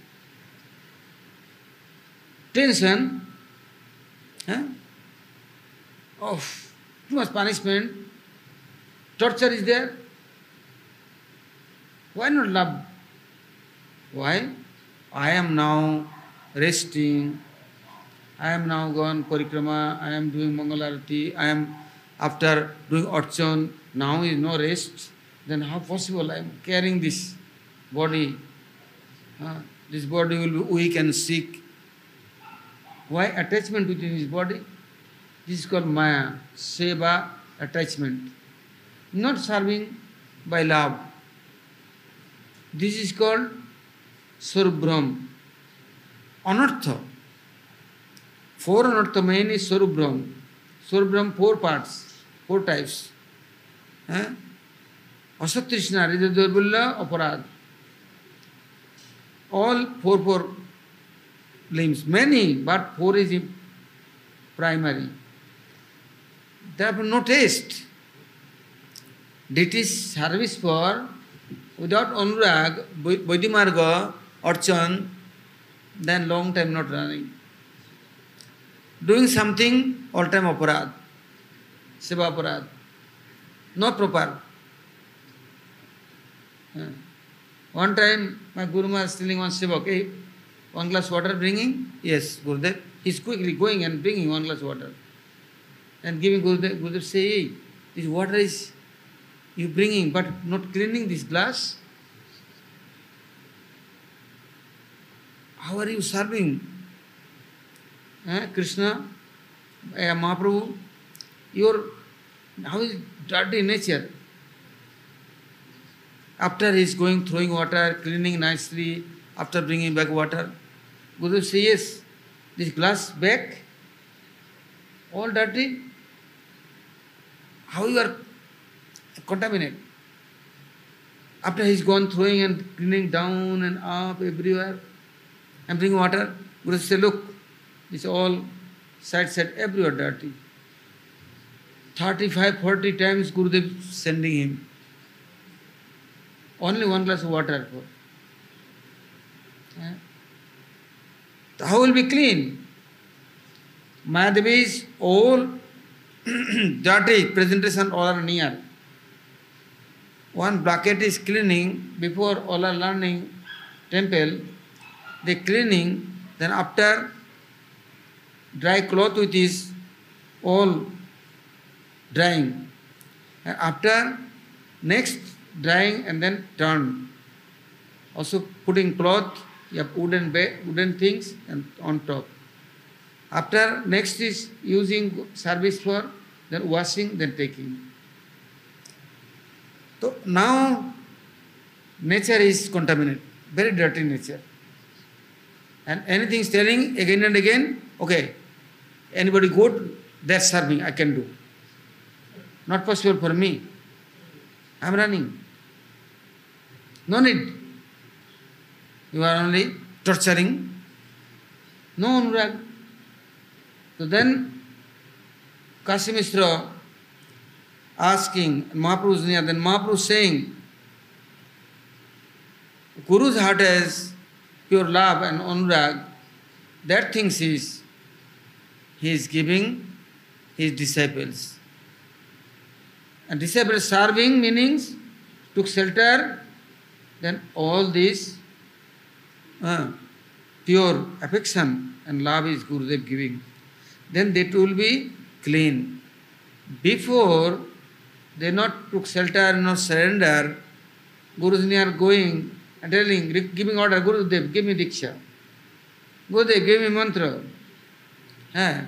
Tension. Huh? Of too much punishment. Torture is there. Why not love? Why? I am now resting. I am now gone parikrama. I am doing Mangalarati. I am after doing archan. Now is no rest. Then how possible I am carrying this body? Uh, this body will be weak and sick. Why attachment within his body? This is called Maya, Seva, attachment. Not serving by love. This is called Swarup-Brahm. Anartha. Four anartha main is Swarup-Brahm. Swarup-Brahm, four parts, four types. Eh? Asatrishna, Ridadurbulla, Aparad. All four, four limbs. Many, but four is primary. They have no taste. Deity's service for, without anurag, Vaidhimarga, Archan, then long time not running. Doing something, all time aparad, seva aparad, not proper. Yeah. One time, my Guru was telling one sevak, hey, one glass water bringing? Yes, Gurudev. He's quickly going and bringing one glass water. And giving Gurudev. Gurudev say, hey, this water is you bringing, but not cleaning this glass. How are you serving? Eh, Krishna, eh, Mahaprabhu, your, how is dirty nature? After he is going, throwing water, cleaning nicely, after bringing back water, Gurudev says, yes, this glass back, all dirty. How you are contaminated? After he is gone, throwing and cleaning down and up everywhere, and bringing water, Gurudev says, look, it's all side side everywhere dirty. thirty-five, forty times Gurudev sending him. Only one glass of water for. Yeah. How will be clean? Mayadevi is all dirty, presentation all are near. One bucket is cleaning, before all are learning temple, they cleaning, then after dry cloth with is all drying. And after next drying and then turn. Also putting cloth, you have wooden bed, wooden things and on top. After next is using service for, then washing, then taking. So now nature is contaminated, very dirty nature. And anything is telling again and again, okay, anybody good, that's serving, I can do. Not possible for me. I am running. No need. You are only torturing. No anurag. So then, Kashi Mishra asking, Mahaprabhu is near, then Mahaprabhu saying, Guru's heart has pure love and anurag. That things is, he is giving his disciples. And disciples serving meanings, took shelter, then all this uh, pure affection and love is Gurudev giving. Then that will be clean. Before they not took shelter, not surrender, Guru's near going and telling, giving order, Gurudev, give me Diksha. Gurudev, give me mantra. Eh?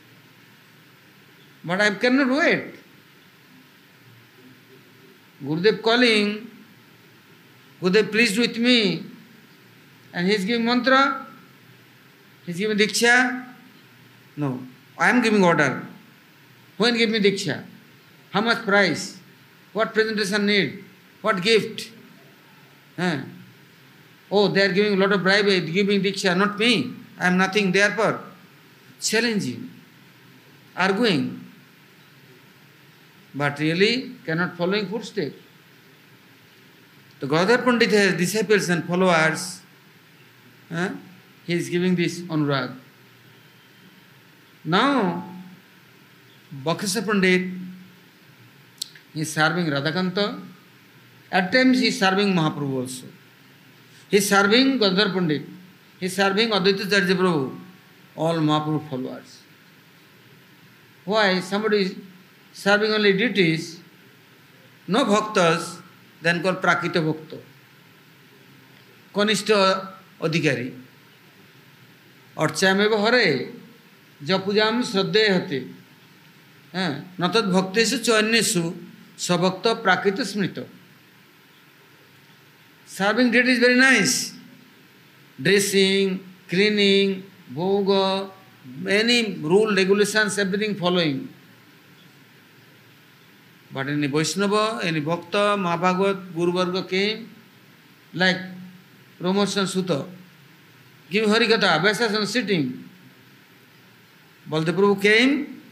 But I cannot do it. Gurudev calling, Gurudev pleased with me, and he is giving mantra, he is giving Diksha. No, I am giving order. When give me Diksha? How much price? What presentation need? What gift? Huh? Oh, they are giving a lot of bribe, giving Diksha, not me. I am nothing, therefore. Challenging, arguing. But really cannot following footsteps. The Gadadhar Pandit has disciples and followers. Huh? He is giving this anurag. Now, Bhaktisar Pandit is serving Radhakanta. At times he is serving Mahaprabhu also. He is serving Gadadhar Pandit. He is serving Advaita Acharya Prabhu. All Mahaprabhu followers. Why? Somebody is serving only deities, no bhaktas, then called Prakita Bhakta. Kanishta Adhikari. Archayameva hare, japujam sraddhe hate. Natad bhaktesu choannesu, sabhakta prakita smrita. Serving deity is very nice. Dressing, cleaning, bhoga, many rule, regulations, everything following. But any Vaishnava, any Bhakta, Mahabhagavat, Guru Varga came, like Promotion Sutta, give Harikatha, Vyasasana sitting. Baldev Prabhu came,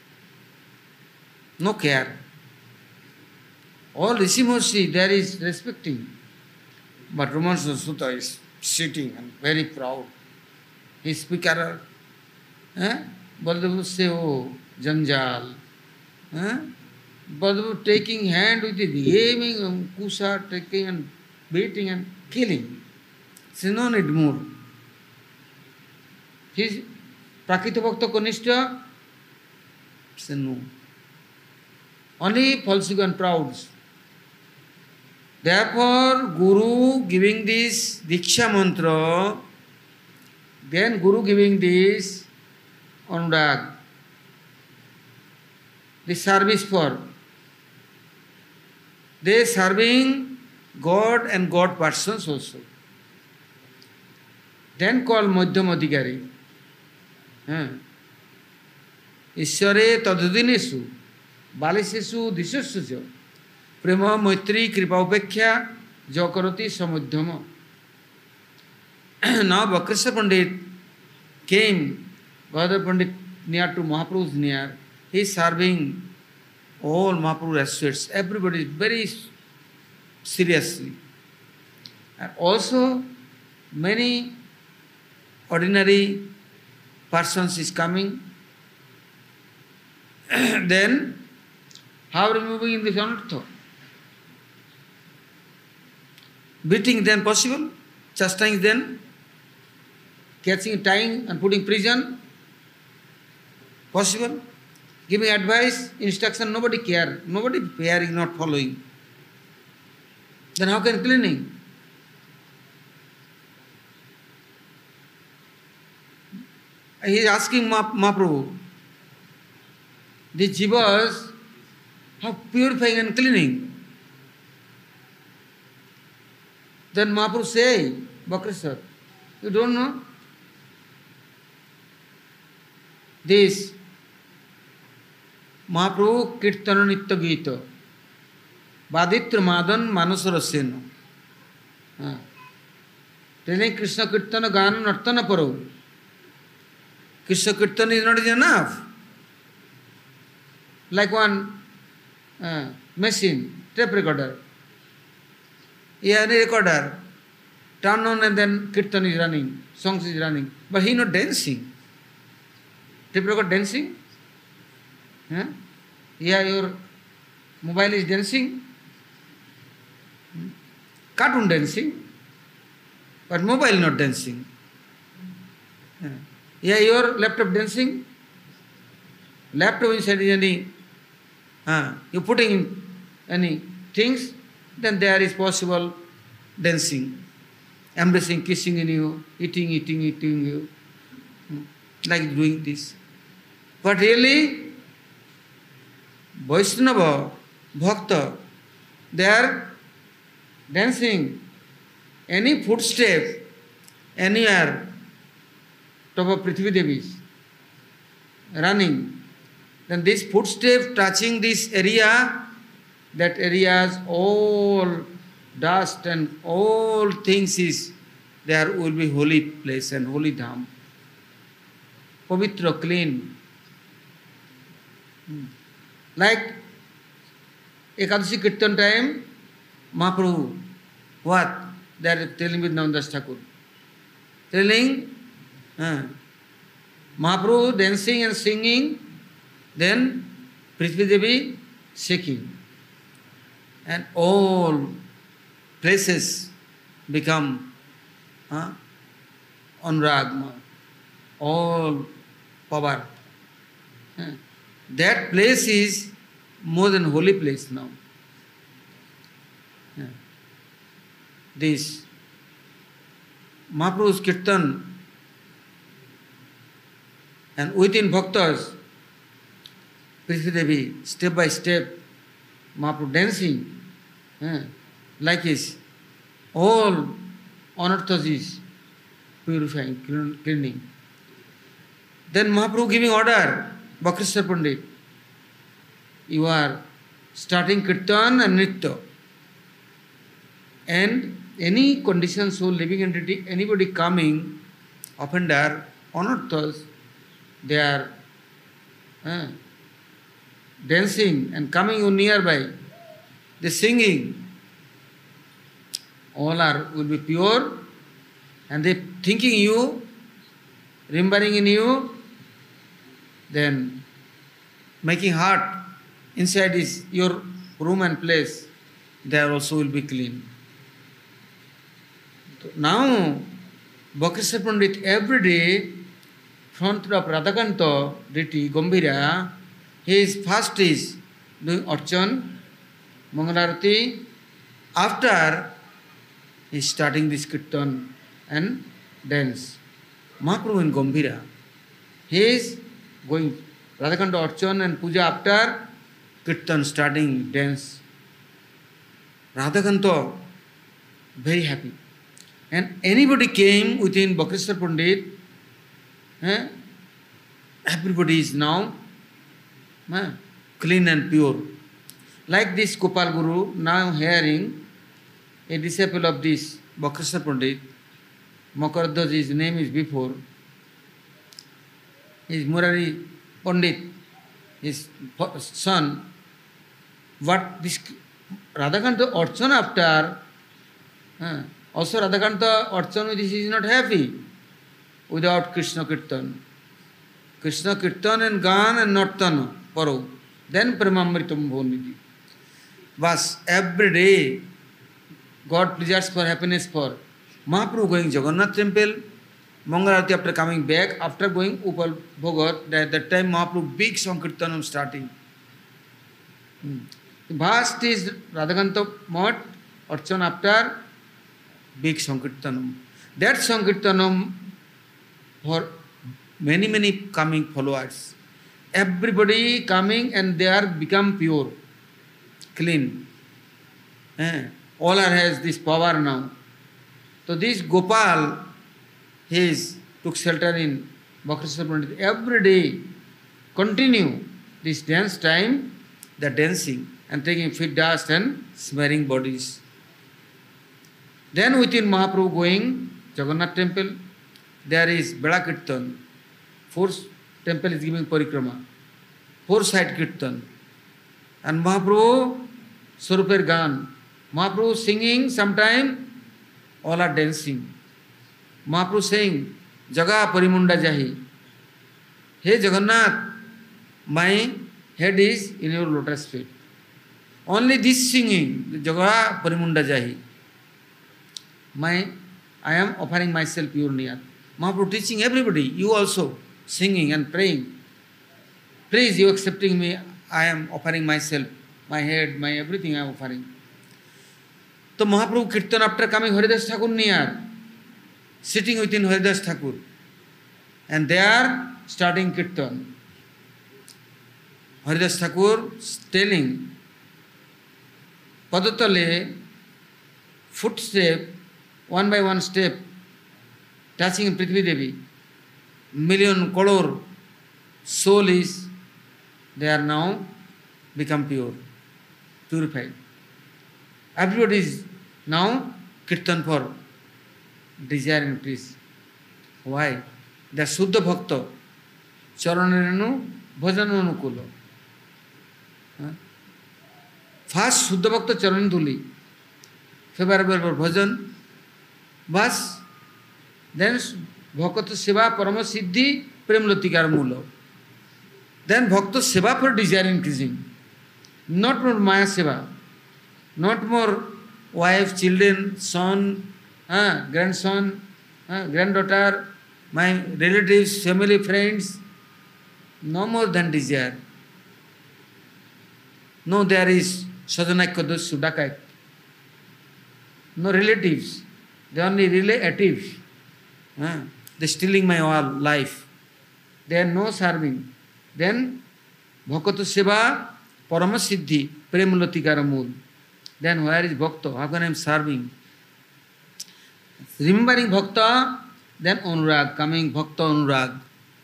no care. All Rishi Maharishi, there is respecting. But Promotion Sutta is sitting and very proud. His speaker, eh? Baldev say, oh, Janjal. Eh? But taking hand with the aiming and kusa, taking and beating and killing. Says no need more. His Prakita Bhakta Kanishta, says no. Only falsific and proud. Therefore, Guru giving this Diksha mantra, then Guru giving this anurag, the service for. They serving God and God persons also. Then called Madhyam Adhikari. Ishware tadhudinesu, balisesu disasya, prema maitri kripa upekkha jakarati samudhyama. Now Bhaktisar Pandit came, Gadadhar Pandit near to Mahaprabhu's near. He is serving all Mahaprabhu associates, everybody very seriously. And also many ordinary persons is coming. Then how removing in this anartha? Beating then possible? Chastising then? Catching, tying and putting prison? Possible? Giving advice, instruction, nobody care. Nobody caring, not following. Then how can cleaning? He is asking Mahaprabhu, these jivas, how purifying and cleaning? Then Mahaprabhu say, Bhaktisar, you don't know? this Mahaprabhu Kirtana Nitya Gita, Baditra Madan Manasara Seno. Telling Krishna Kirtana Gana Nartana Paro. Krishna Kirtana is not enough. Like one uh, machine, tape recorder. Yeah, any recorder. Turn on and then Kirtan is running, songs is running. But he not dancing. Tape recorder dancing? Huh? Yeah, your mobile is dancing. Hmm? Cartoon dancing. But mobile not dancing. Yeah, yeah, your laptop dancing. Laptop inside is any, uh, you putting in any things, then there is possible dancing, embracing, kissing in you, eating, eating, eating you, like doing this. But really, Vaishnava, Bhakta, they are dancing. Any footstep, anywhere, top of Prithvi Devi's, running, then this footstep touching this area, that area's all dust and all things is, there will be holy place and holy dham. Pavitra, clean. Like Ekadashi Kirtan time, Mahaprabhu, what? They are telling with Namandas Thakur. Telling, uh, Mahaprabhu dancing and singing, then Prithvi Devi shaking. And all places become uh, anurag, all power. Uh, that place is more than holy place now. Uh, this Mahaprabhu's Kirtan and within Bhaktas, Prithvi Devi, step by step, Mahaprabhu dancing, eh, like his, all anarthas is purifying, cleaning. Then Mahaprabhu giving order, Bhakrishna Pandit, you are starting Kirtan and Nitya. And any condition, soul, living entity, anybody coming, offender, anarthas, they are eh, dancing and coming you nearby, they singing, all are will be pure, and they thinking you, remembering in you, then making heart inside is your room and place, there also will be clean. Now, Bhakrishna Pandit every day, front of Radhakanta, Riti, Gambhira, his first is doing Archan, Mangalarati. After he is starting this Kirtan and dance. Mahaprabhu in Gambhira, he is going Radhakanta Archan and Puja after Kirtan starting dance. Radhakanta very happy. And anybody came within Bhakrishna Pandit, eh, everybody is now eh, clean and pure. Like this Gopal Guru, now hearing a disciple of this Bhakrishna Pandit, Makardas, his name is before, his Murari Pandit, his son, what this Radhakanta Archana after, eh, also Radhakanta Archana is not happy without Krishna Kirtan. Krishna Kirtan and Gan and Nartana, Paro. Then Premamritam Bhonidhi. But every day, God pleases for happiness for Mahaprabhu going Jagannath temple, Mangalarati after coming back, after going Upal Bhogat, at that time Mahaprabhu big Sankirtanam starting. Hmm. Vast is Radhakanta Mat, Archan after big Sankirtanam. That Sankirtanam for many, many coming followers. Everybody coming and they are become pure, clean. Eh? All are has this power now. So this Gopal, he is took shelter in Bhakrishna Pandit. Every day continue this dance time, the dancing and taking feet dust and smearing bodies. Then within Mahaprabhu going Jagannath temple, there is Bela Kirtan. Fourth temple is giving parikrama. Four side Kirtan. And Mahaprabhu Swaruper Gan. Mahaprabhu singing, sometime all are dancing. Mahaprabhu saying, Jaga Parimunda Jahi. Hey Jagannath, my head is in your lotus feet. Only this singing, Jaga Parimunda Jahi. My, I am offering myself your niyat. Mahaprabhu teaching everybody, you also singing and praying. Please, you accepting me, I am offering myself, my head, my everything I am offering. So Mahaprabhu Kirtan after coming Haridas Thakur near, sitting within Haridas Thakur, and they are starting Kirtan. Haridas Thakur telling, Padatale, footstep, one by one step, touching Prithvi Devi, million color soul is, they are now become pure, purified. Everybody is now Kirtan for desire increase. Why? They are Suddha Bhakta, Charanarenu, Bhajana Anukula. First Suddha Bhakta Charan Dhuli, favorable for bhajan, bas, then Bhakta Seva Parama Siddhi Prem Latikar Mula. Then Bhakta Seva for desire increasing. Not more Maya Seva, not more wife, children, son, uh, grandson, uh, granddaughter, my relatives, family, friends. No more than desire. No, there is Sadhanakyados Sudakait. No relatives. They are only relatives. Uh, they are stealing my all life. They are no serving. Then Bhakata Seva Parama Siddhi Premulatikara Mool. Then where is Bhakta? How can I am serving? Remembering Bhakta, then Anurag, coming Bhakta Anurag.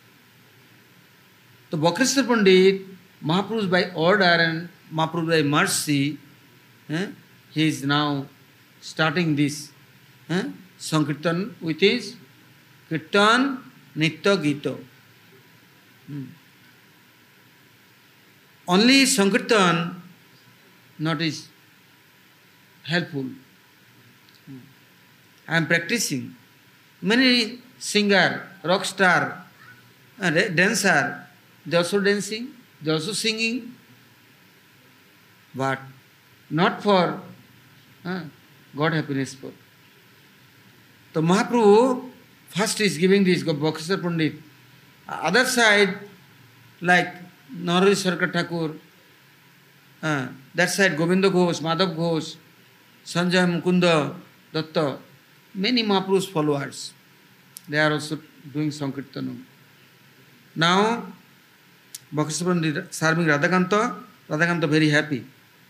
So Bhakrishna Pandit, Mahaprabhu by order and Mahaprabhu by mercy, eh, he is now starting this eh, Sankirtan with his Kirtan Nitya Gita. Hmm. Only Sankirtan not is helpful. Hmm. I am practicing. Many singer, rock star, uh, dancer, they also dancing, they also singing, but not for uh, God happiness for. So Mahaprabhu first is giving this Bhakrishna Pandit. Other side, like Narari Sarkar Thakur, uh, that side Govinda Ghosh, Madhav Ghosh, Sanjay Mukunda Datta, many Mahaprabhu's followers, they are also doing Sankirtanam. Now, Bhakrishna Pandit serving Radhakanta, Radhakanta very happy.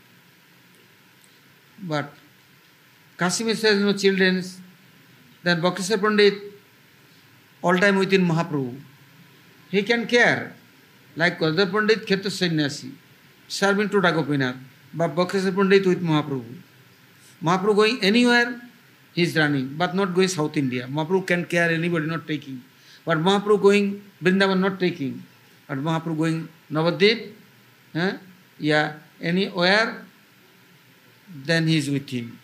But Kasimir says no children, then Bhakrishna Pandit all time within Mahaprabhu. He can care. Like other Pandit, Khetra Sannyasi, serving to Ragopinath, but Bhakrishna Pandit with Mahaprabhu. Mahaprabhu going anywhere, he is running, but not going South India. Mahaprabhu can care anybody, not taking. But Mahaprabhu going Vrindavan, not taking. But Mahaprabhu going Navadvip, eh? yeah, anywhere, then he is with him.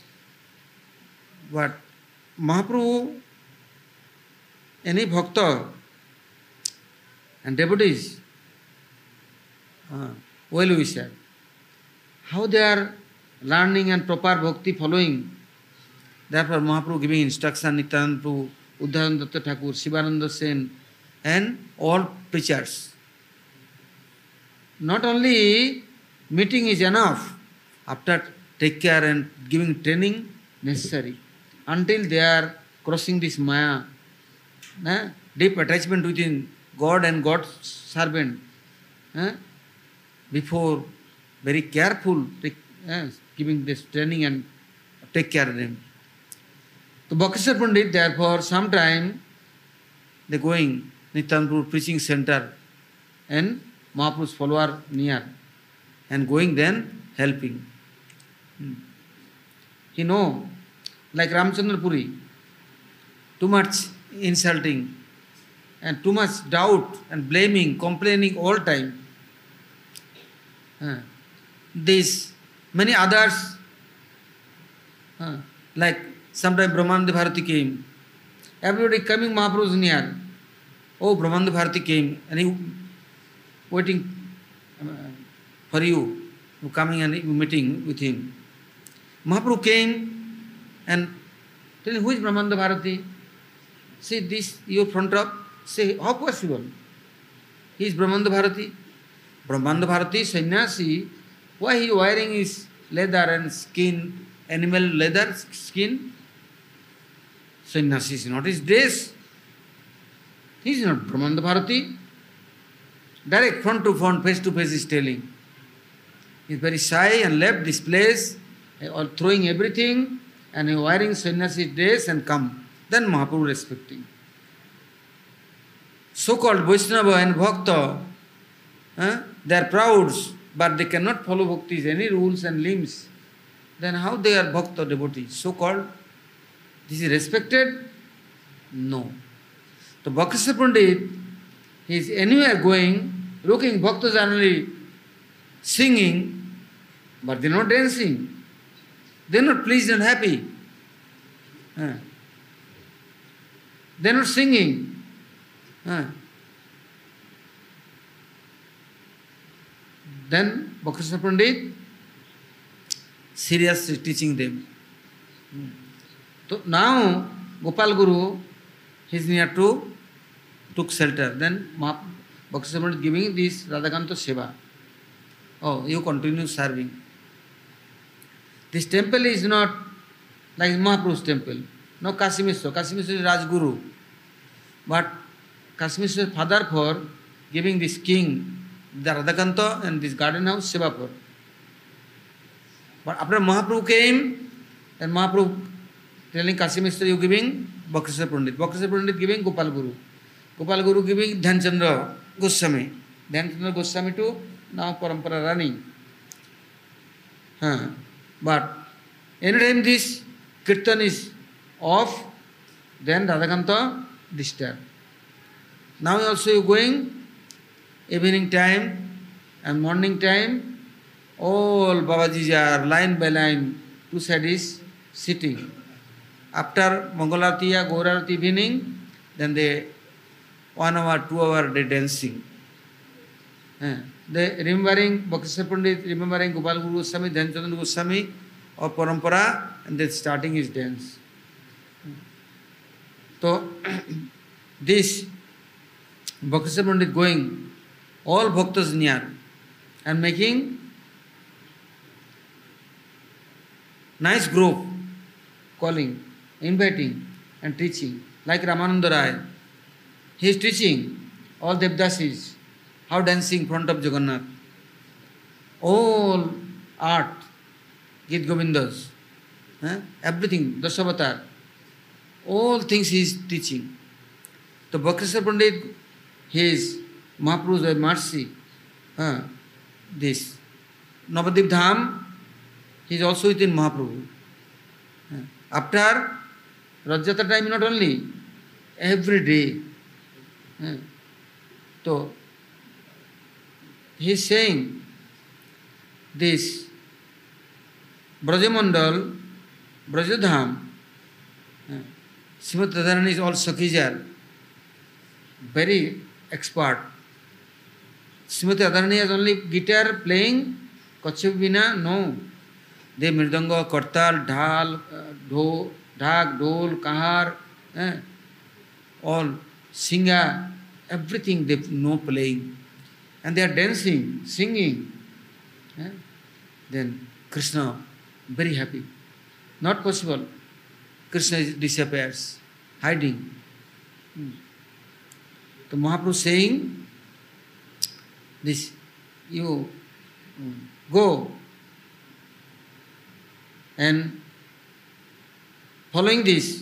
But Mahaprabhu, any bhakta and devotees, uh, well wisher, how they are learning and proper bhakti following. Therefore, Mahaprabhu giving instruction, Nityananda Prabhu, Uddhayan Datta Thakur, Shivananda Sen, and all preachers. Not only meeting is enough, after take care and giving training necessary, until they are crossing this Maya, eh, deep attachment within God and God's servant, eh, before very careful, take, eh, giving this training and take care of them. So Bhakrishna Pandit, therefore, sometime they going Nityananda Prabhu preaching center, and Mahaprabhu's follower near, and going then helping. Hmm. He know, like Ramchandra Puri, too much insulting and too much doubt and blaming, complaining all time. Uh, these many others, uh, like sometime Brahmananda Bharati came. Everybody coming Mahaprabhu's near. Oh, Brahmananda Bharati came and he waiting uh, for you, coming and meeting with him. Mahaprabhu came and telling, who is Brahmananda Bharati? Say, this your front of. Say, how possible? He is Brahmananda Bharati. Brahmananda Bharati, sannyasi, why he is wearing his leather and skin, animal leather skin? Sannyasi is not his dress. He is not Brahmananda Bharati. Direct front to front, face to face is telling. He is very shy and left this place, all throwing everything, and he wearing sannyasi dress and come. Then Mahaprabhu respecting. So-called Vaishnava and Bhakta, eh, they are proud, but they cannot follow bhaktis, any rules and limbs. Then how they are Bhakta devotees? So-called. This is respected? No. The Bhakti Pandit, he is anywhere going, looking, Bhaktas are only singing, but they are not dancing. They are not pleased and happy. Eh. They are not singing. Uh. Then Bhakti Pandit seriously teaching them. Hmm. So now Gopal Guru, he is near to took shelter. Then Bhakti Pandit giving this Radhakanta Seva. Oh, you continue serving. This temple is not like Mahaprabhu's temple. No Kasimishra. Kasimishra is Rajguru. But Kasimishra's father for giving this king the Radhakanta and this garden house Seva for. But after Mahaprabhu came, and Mahaprabhu telling Kasimishra, you giving Bhakti Pandit. Bhakti Pandit giving Gopal Guru. Gopal Guru giving Dhyanchandra Goswami. Dhyanchandra Goswami to now Parampara running. Huh. But anytime this Kirtan is off, then Radhakanta disturbed. Now also you going evening time and morning time, all Babajis are line by line, two sides sitting. After Mangalarati or Gaurarati evening, then they one hour, two hour they dancing. Eh. They remembering Bhakti Pandit, remembering Gopal Guru Goswami, Dhyanchandra Goswami or Parampara, and then starting his dance. So this Bhakti Pandit going, all bhaktas near, and making nice group, calling, inviting, and teaching. Like Ramananda Rai, he is teaching all Devdasis how dancing in front of Jagannath. All art, Git Govindas, eh? everything, Dasavatar, all things he is teaching. The Bhakti Pandit, he is Mahaprabhu's mercy. Uh, this Navadip Dham, he is also within Mahaprabhu. Uh, after Rajyatra time, not only, every day. Uh, so, he is saying this Brajamandal, Brajadham, uh, Srimati Radharani is all Sakhijar, very expert. Srimati Radharani has only guitar playing, Kachap Vina, no. They Mridanga, Kartal, Dhal, Dho, Dhak, Dol, Kahar, eh, all Singa, everything they know playing. And they are dancing, singing. Eh? Then Krishna, very happy. Not possible. Krishna disappears, hiding. Hmm. So Mahaprabhu saying, this, you go and following this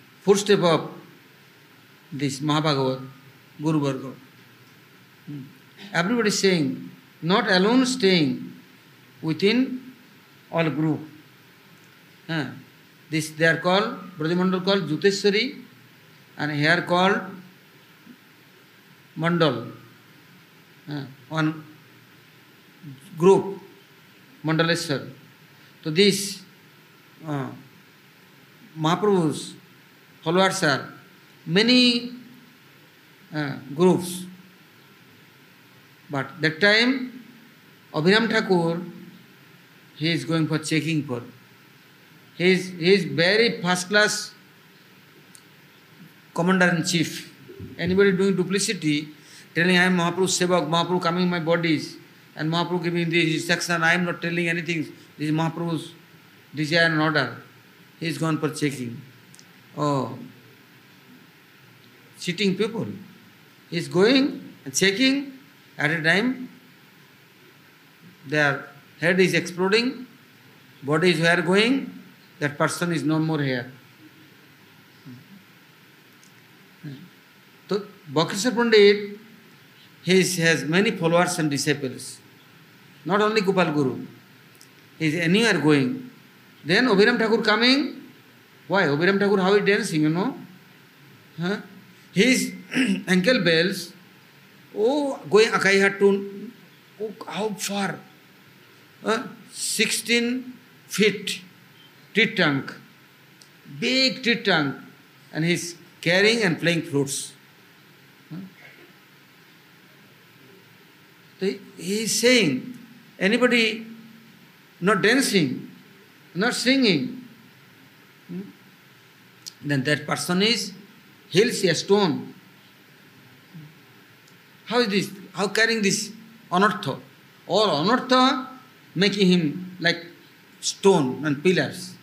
footstep of this Mahabhagavat, Guru Varga. everybody saying, not alone staying within all group. Uh, this they are called, Brajamandal called Juteshwari, and here called Mandal. Uh, one group, Mandaleshwar. So these uh, Mahaprabhu's followers are many uh, groups. But that time, Abhiram Thakur, he is going for checking for. He is, he is very first class commander-in-chief. Anybody doing duplicity, telling I am Mahaprabhu's Sevak, Mahaprabhu coming in my bodies, and Mahaprabhu giving this instruction, I am not telling anything, this is Mahaprabhu's desire and order. He is gone for checking. Oh, cheating people. He is going and checking, at a time their head is exploding, body is where going, that person is no more here. So, Bhaktisar Pandit, he has many followers and disciples. Not only Gopal Guru. He is anywhere going. Then Abhiram Thakur coming. Why? Abhiram Thakur, how he dancing, you know? Huh? His ankle bells, oh, going Akai to, oh, how far? Uh, sixteen feet tree trunk. Big tree trunk. And he's carrying and playing flutes. He is saying, anybody not dancing, not singing, then that person is hills a stone. How is this? How carrying this anartha? Or anartha making him like stone and pillars.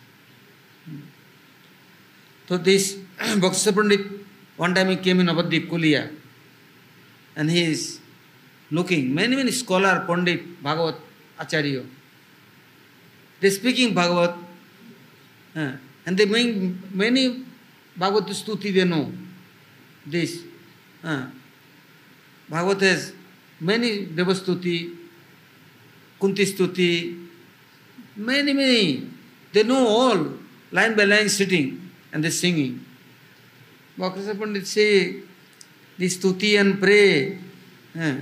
So this Bhaktisar Pandit, one time he came in Navadvip, Kulia, and he is looking, many, many scholar, Pandit, Bhagavat, Acharya. They speaking Bhagavat, uh, and they make many Bhagavat Stuti they know. This. Uh, Bhagavat has many Devastuti, Kunti Stuti, many, many. They know all, line by line sitting, and they singing. Bhaktisar Pandit say, this Stuti and pray, uh,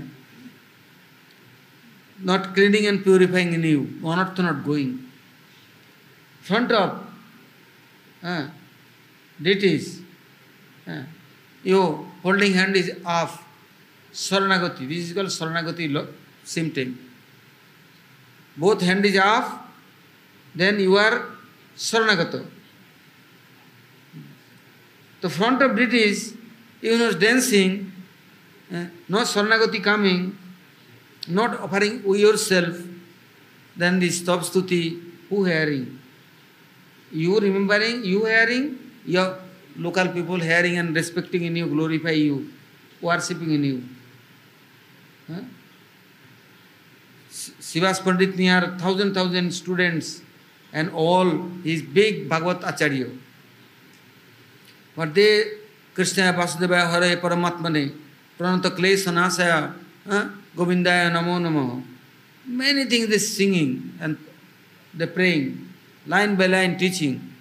not cleaning and purifying in you, anartha not going. Front of uh, deities, uh, your holding hand is off, Saranagati, this is called Saranagati symptom. Both hand is off, then you are Saranagata. The front of deities, even was dancing, uh, no Saranagati coming, not offering yourself, then the stop stuti, who hearing? You remembering, you hearing, your local people hearing and respecting in you, glorify you, worshipping in you. Huh? Sivas Pandit near thousand thousand students and all his big Bhagavat Acharya. But they, Krishna Vasudevaya Hare Paramatmane, Pranata Kleshanasaya, huh? Govindaya Namo Namo. Many things they singing and they praying, line by line teaching.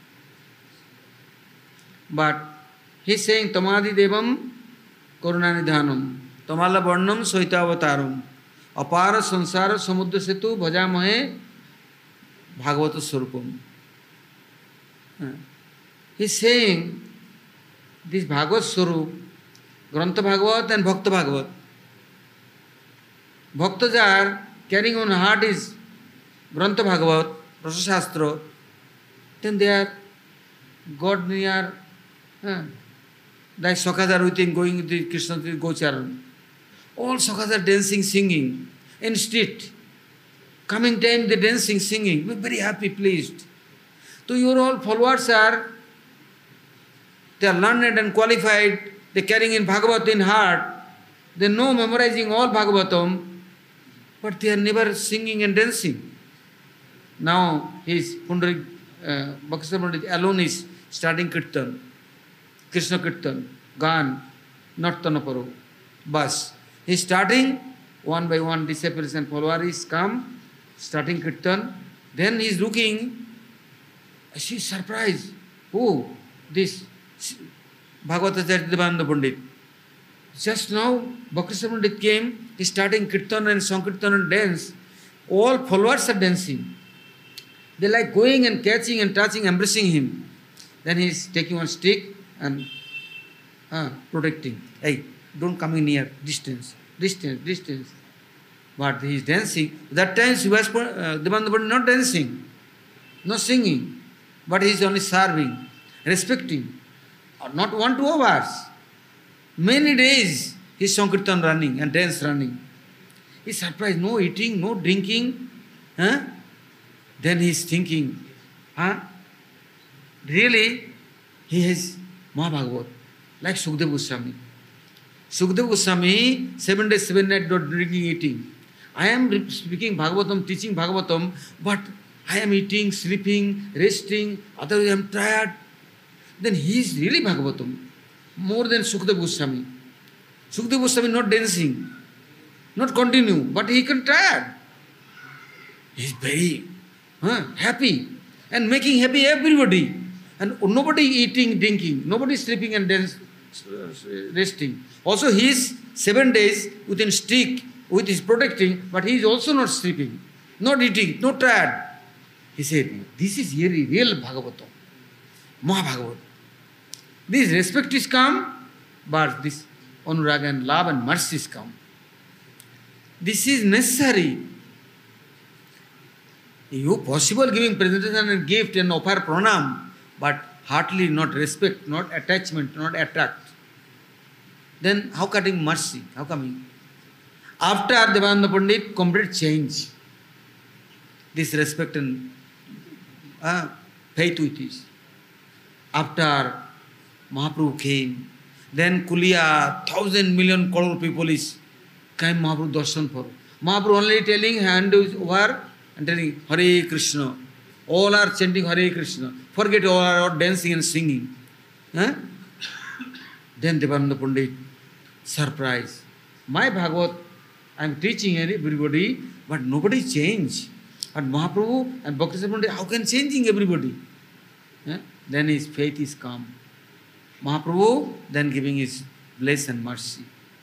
But he's saying Tamadi Devam Karunanidhanam, Tamala Varnam Soitavataram, Apara Sansara Samudra Setu Bhajamahe Bhagavata Surupam. He's saying this Bhagavat Surup, Grantha Bhagavat and Bhakta Bhagavat. Bhaktas are carrying on heart is Grantha Bhagavat, Rasa Shastra, then they are God near, uh, like Sakhas are within going with the Krishna to Gocharan. All Sakhas are dancing, singing in street. Coming time they dancing, singing. We're very happy, pleased. So your all followers are, they are learned and qualified, they are carrying in Bhagavat in heart, they know memorizing all Bhagavatam, but they are never singing and dancing. Now his Pundarik, uh, Bhaktisar Pandit alone is starting Kirtan, Krishna Kirtan, Gan, Nartana Paro, Bas. He is starting one by one disciples and followers come, starting Kirtan. Then he is looking, she is surprised. Oh, this Bhagavatacharya Devananda Pandit. Just now, Bhakrishna Pandit came, he is starting Kirtan and Sankirtan and dance. All followers are dancing. They like going and catching and touching, embracing him. Then he is taking one stick and uh, protecting. Hey, don't come in near, distance, distance, distance. But he is dancing. That time he was uh, Devananda Pandit not dancing, not singing, but he is only serving, respecting. Not one, two hours. Many days he is Sankirtan running and dance running. He is surprised, no eating, no drinking. Huh? Then he is thinking, huh? Really, he is Mahabhagavat, like Sukadeva Goswami. Sukadeva Goswami, seven days, seven nights, not drinking, eating. I am speaking Bhagavatam, teaching Bhagavatam, but I am eating, sleeping, resting, otherwise I am tired. Then he is really Bhagavatam, more than Sukadeva Goswami. Sukadeva Goswami not dancing, not continue, but he can tired. He is very huh, happy and making happy everybody. And nobody eating, drinking, nobody sleeping and dance, resting. Also he is seven days within stick, with his protecting, but he is also not sleeping, not eating, not tired. He said, this is really real Bhagavatam, Mahabhagavat. This respect is come, but this anuraga and love and mercy is come. This is necessary. You possible giving presentation and gift and offer pranam, but heartily not respect, not attachment, not attract. Then how cutting mercy? How coming? After Devananda Pandit, complete change. This respect and uh, faith with this. After Mahaprabhu came, then Kulia, thousand million crore people is came Mahaprabhu darshan for. Mahaprabhu only telling hand is over and telling Hare Krishna. All are chanting Hare Krishna. Forget all are dancing and singing. Huh? Then Devananda Pandit, surprise. My Bhagavat, I am teaching everybody, but nobody change. But Mahaprabhu and Bhaktisiddhanta Pandit, how can changing everybody? Huh? Then his faith is come. Mahaprabhu then giving his bless and mercy.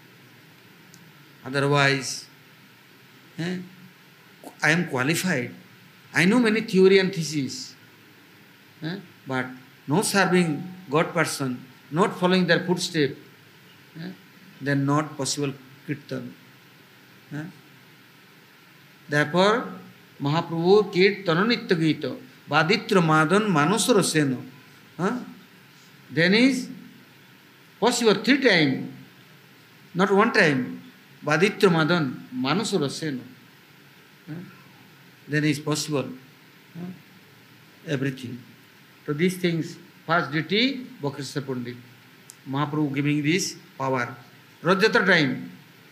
Otherwise, eh, I am qualified. I know many theory and thesis, eh, but no serving God person, not following their footstep, eh, then not possible kirtan. Eh. Therefore, Mahaprabhu kirtana nitya gita, vaditra madan manasara sena. Eh. Then is possible three times, not one time. Vaditra madan manasara sena. Eh. Then is possible eh, everything. So these things, first duty, Bhakrishna Pandit. Mahaprabhu giving this power. Rajatra time.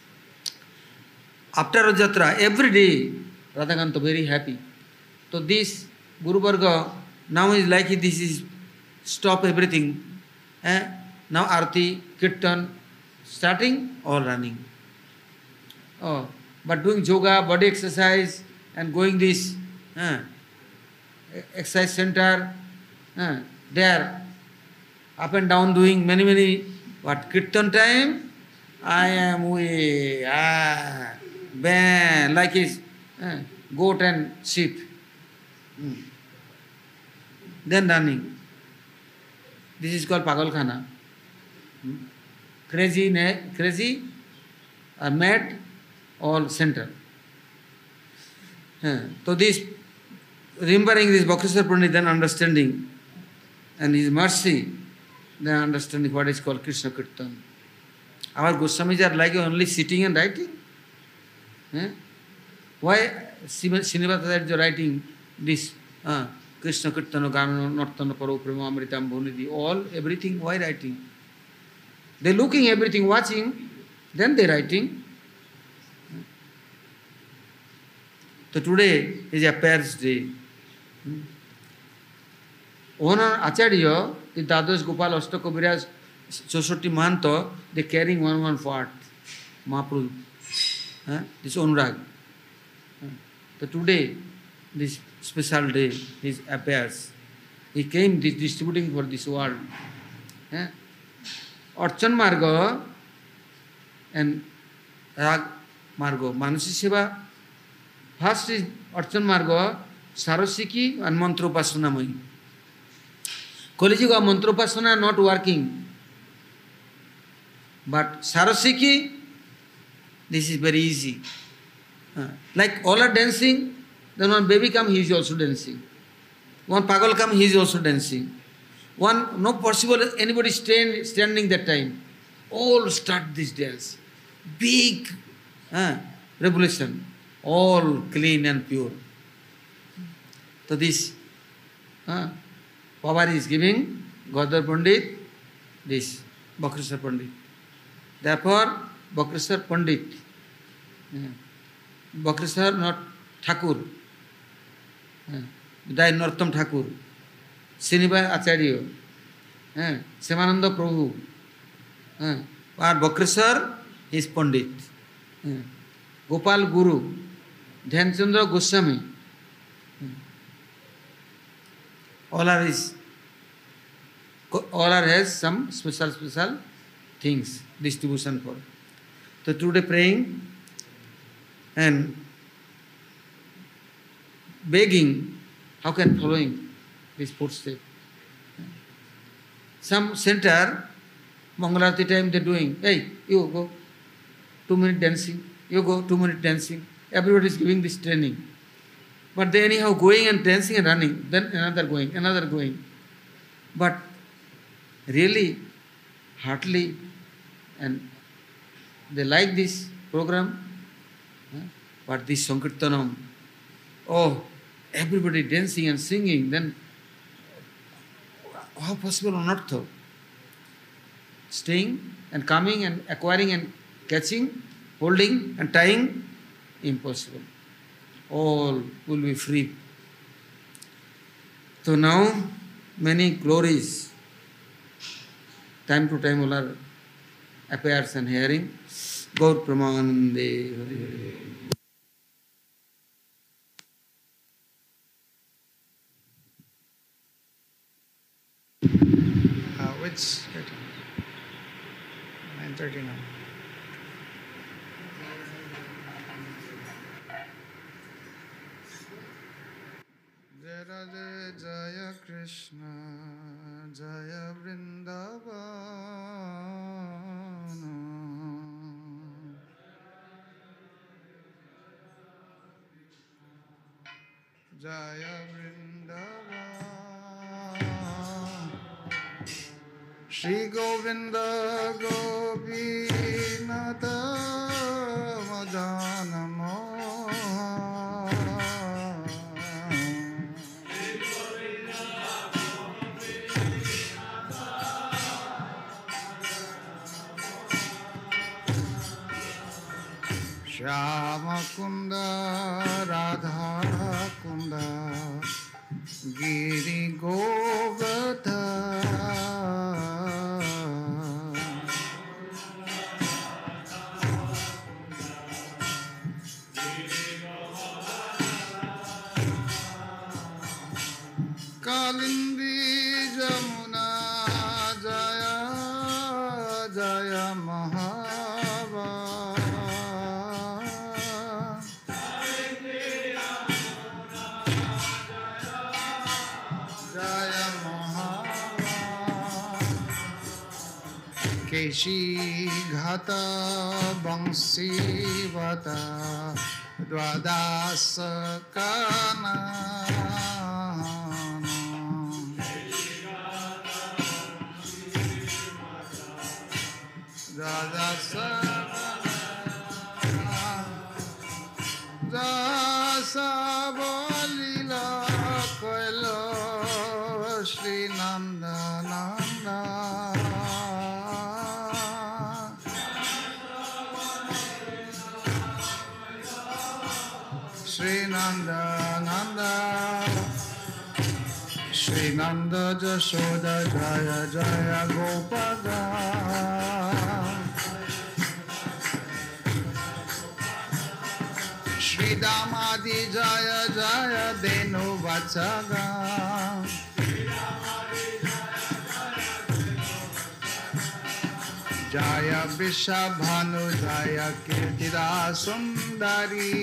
After Rajatra, every day, Radhakanta very happy. So this Guru Varga now is like this is stop everything. Eh? Now Arti, Kirtan, starting or running. Oh, but doing yoga, body exercise, and going this uh, exercise center, uh, there, up and down doing many, many, what, kirtan time, I am way, ah, bang, like his uh, goat and sheep. Mm. Then running. This is called Pagal Khana. Mm. Crazy, ne- crazy, uh, mad, all center. Uh, so this, remembering this Bhakrishna Pandit, then understanding, and his mercy, then understanding what is called Krishna Kirtan. Our Goswamis are like only sitting and writing. Eh? Why Srinivasa is writing this uh, Krishna Kirtana, Gamana, Nartana, Paro, Prema, Amritam, Bhunidhi, all, everything, why writing? They looking everything, watching, then they writing. So today is a Paris day. Hmm. Owner Acharya, the Dadas Gopal Ashtakabiraj Choshoti Manto, they carrying one one part. Mahaprabhu huh? This Anurag. Uh, so today, this special day, he appears. He came dis- distributing for this world. Uh, Archan Marga and Rag Margo. Manusi Seva. First is Archan Margo, Sarasiki and Mantropasana. Kolijuga Mantropasana not working. But Sarasiki, this is very easy. Uh, like all are dancing, then one baby come, he is also dancing. One pagal come, he is also dancing. One, no possible anybody stand, standing that time. All start this dance. Big uh, revolution. All clean and pure. So this, uh, power is giving Gadar Pandit, this Bakreshwar Pandit. Therefore, Bakreshwar Pandit, uh, Bakreshwar not Thakur, uh, Vidai Narottam Thakur, Srinivas Acharya, uh, Semananda Prabhu, uh, or Bakreshwar is Pandit, uh, Gopal Guru, Dhyanchandra Goswami, uh, all are is, all are has some special special things, distribution for. So today praying and begging, how can following this footstep? Some center, Mangalarati time they are doing, hey, you go, two minute dancing, you go, two minute dancing. Everybody is giving this training. But they anyhow going and dancing and running, then another going, another going. But really, heartily, and they like this program, but this Sankirtanam, oh, everybody dancing and singing, then how possible on earth? Staying and coming and acquiring and catching, holding and tying, impossible. All will be free. So now, many glories, time to time all are appears and hearing. Gaur Pramanande Hari Hari. Uh, which nine thirty now. Jai Radhe Jaya Krishna Jaya Vrindavana Jaya Vrindavana Shri Govinda Gopinatha Madanamo Shyama Kunda Radha Kunda Giri Govardhana Kalindi Jamuna Jaya Jaya Mahava Jaya Mahava Keshi Ghata Bangsi Vata Dwadasa Kana Dasa Dasa Bolila Koilo Shri Nanda Nanda Shri Nanda Nanda Shri Nanda Jashoda Jaya Jaya Gopada Damadi Jaya Jaya Denu Vachaga Jaya Vishabhanu Jaya Kirtida Sundari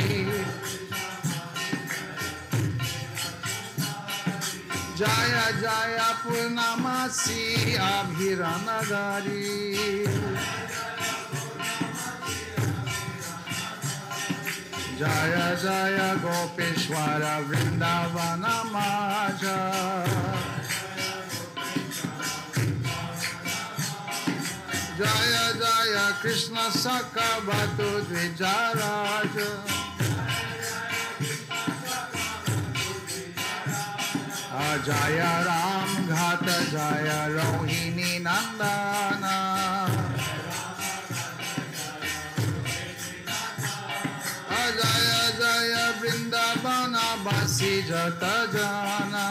Jaya Jaya Purnamasi Abhiranagari Jaya Jaya Gopeshwara Vrindavana Maja Jaya Jaya Krishna Sakha Bhatu Dvijaraja Jaya Ram Ghata Jaya Rohini Nandana Jaya Jaya Vrindavana Basi Jata Jana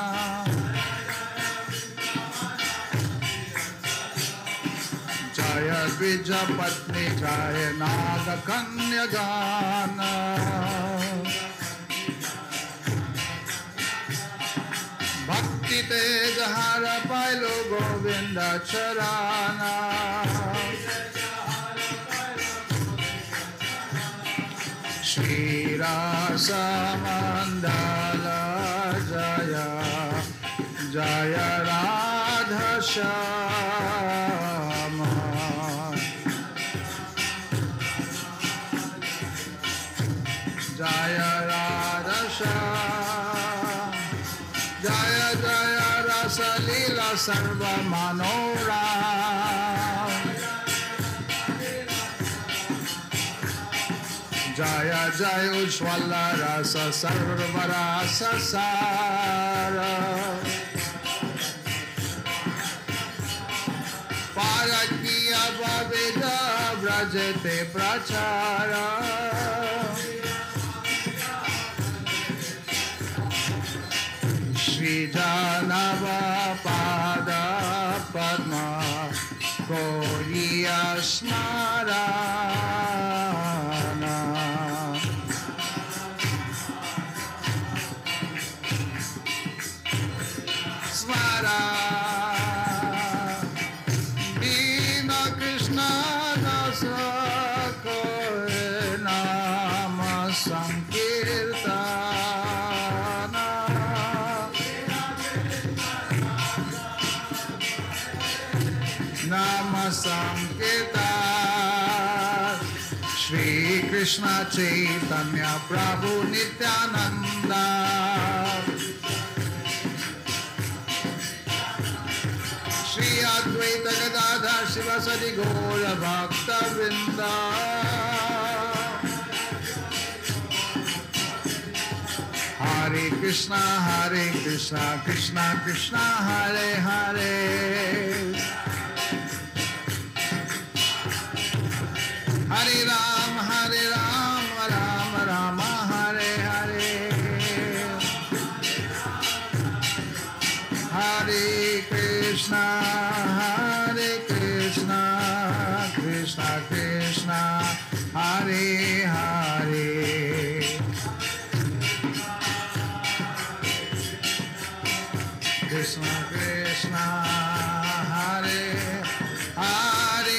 Jaya Vijapatni Jaya Naga Kanya Gana Bhakti Tejahara Pailo Govinda Charana Shri Rasa Mandala Jaya Jaya Radha Shama Jaya Radha Shama Jaya Jaya Rasa Lila Sarva Manora Jaya Jaya Ujjwala Rasa Sarva Rasa Sara Parakiya Bhaveda Vrajate Prachara Shri Janava Pada Padma Koriya Smarana Smara Dina Krishna Dasa Kore Nama Sankirtana Nama Sankirtan Shri Krishna Chaitanya Prabhu Nityananda Shri Advaita Gadadhar Shivasadi Gaura Bhakta Vrinda Hare Krishna Hare Krishna Krishna Krishna Hare Hare Hare Ram, Hare Ram, Ram Rama, Hare Hare. Hare Krishna, Hare Krishna, Krishna Krishna, Hare Hare. Krishna Krishna, Hare Hare.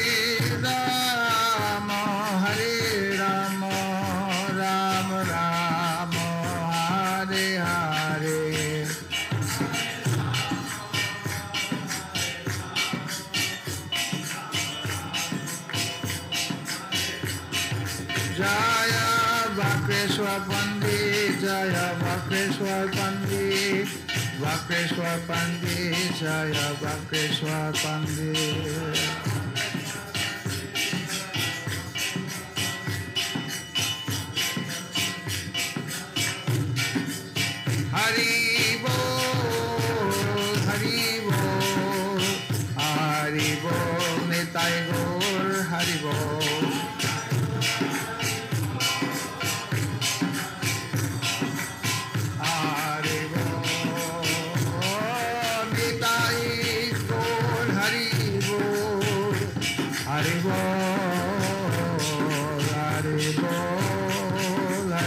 Jaya Vakreshwar Pandit, Jaya Vakreshwar Pandit, Vakreshwar Pandit, Jaya Vakreshwar Pandit. Hari Bol, Hari Bol, Hari Bol, Nitai Gaur, Hari Bol. Hari Bol, Hari Bol,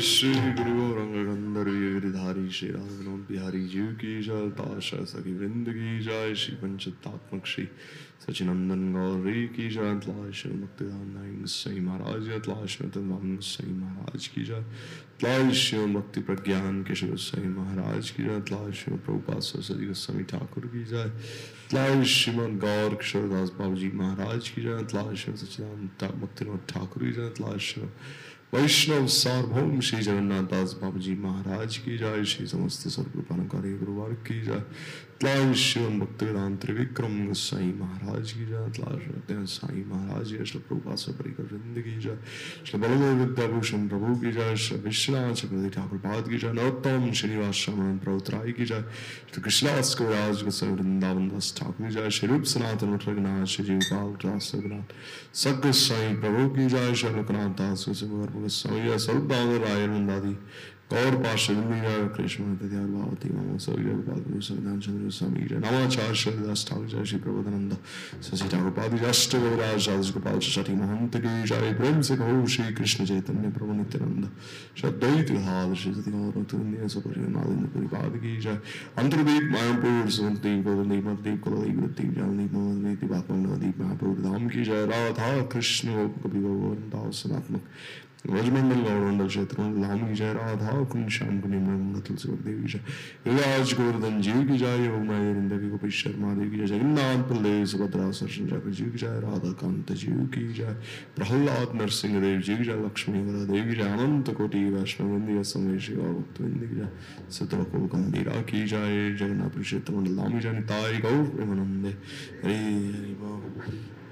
Shri गुरु गौरंग गंधर्वी गिरिधारी श्री राम विनोद बिहारी जीव की जय। ताशा सखी वृंद की जय। श्री पंचतात्मक श्री सचिनंदन गौरी की जय। तलाश मुक्तिदान सही महाराज तलाश में सही महाराज की जय। तलाश भक्ति प्रज्ञान केशव सही महाराज की जय। तलाश प्रभुपाद सरस्वती गोस्वामी ठाकुर की जय। तलाश श्रीमद गौर किशोरदास बाबू जी महाराज की जय। तलाश सचिदानंद मुक्तिनाथ ठाकुर की जय। तलाश वैष्णव सार्वभौम श्री जगन्नाथ दास बाबू जी महाराज की जय। श्री समस्त सर्वकृपाणकारी गुरुवार की जय। तलाश शिवम भक्त वेदांत त्रिविक्रम गोसाई महाराज की जय। तलाश साई महाराज की श्री प्रभुपाद परिकर वृंद की जय। श्री बलदेव विद्याभूषण प्रभु की जय। श्री विश्वनाथ चक्रवर्ती ठाकुर पाद की जय। नरोत्तम श्रीनिवास श्रमण प्रभुत्राय की जय। श्री कृष्णदास कविराज गोसाई वृंदावन दास ठाकुर की जय। श्री रूप सनातन मठरनाथ श्री जीवपाल दास रघुनाथ सग साई प्रभु की जय। श्री लोकनाथ दास गोसाई स्वरूप दामोदर राय नंदादि गौर पार्षद कृष्ण दयाल भावती मामा सविता संविधान चंद्र स्वामी जय। नवाचार श्रीदास ठाकुर जय। श्री प्रबोधानंद शशि ठाकुर पादी अष्ट गौराज राज गोपाल छठी महंत की जय। प्रेम से कहो श्री कृष्ण चैतन्य प्रभु नित्यानंद श्रद्वैत विहार श्री सती गौर सपरिनाथ पाद की जय। अंतर्दीप मायापुर सुदीप गोदीप मदीप कुलदीप वृत्ति जलदीप मोहदीप आत्मदीप महापुर धाम की जय। राधा कृष्ण कवि गौर सनात्मक व्रजमंडल गौरमंडल क्षेत्र लाम की जय। राधा कुंड श्याम कुंड मंगल तुलसी देवी की जय। युवराज गोवर्धन जीव की जय। योग माया देवी गोपी शर्मा देवी की जय। जगन्नाथ बलदेव सुभद्रा सरसन चक्र जीव की जय। राधा कांत जीव की जय। प्रहलाद नरसिंह देव जी की जय। लक्ष्मी वरा देवी की जय। अनंत कोटि वैष्णव वंदे समय श्री और भक्त वंदे की जय। सतरको गंभीरा की जय। जगन्नाथ क्षेत्र मंडल लाम की जय। निताई गौर प्रेमानंदे हरे हरि बोल।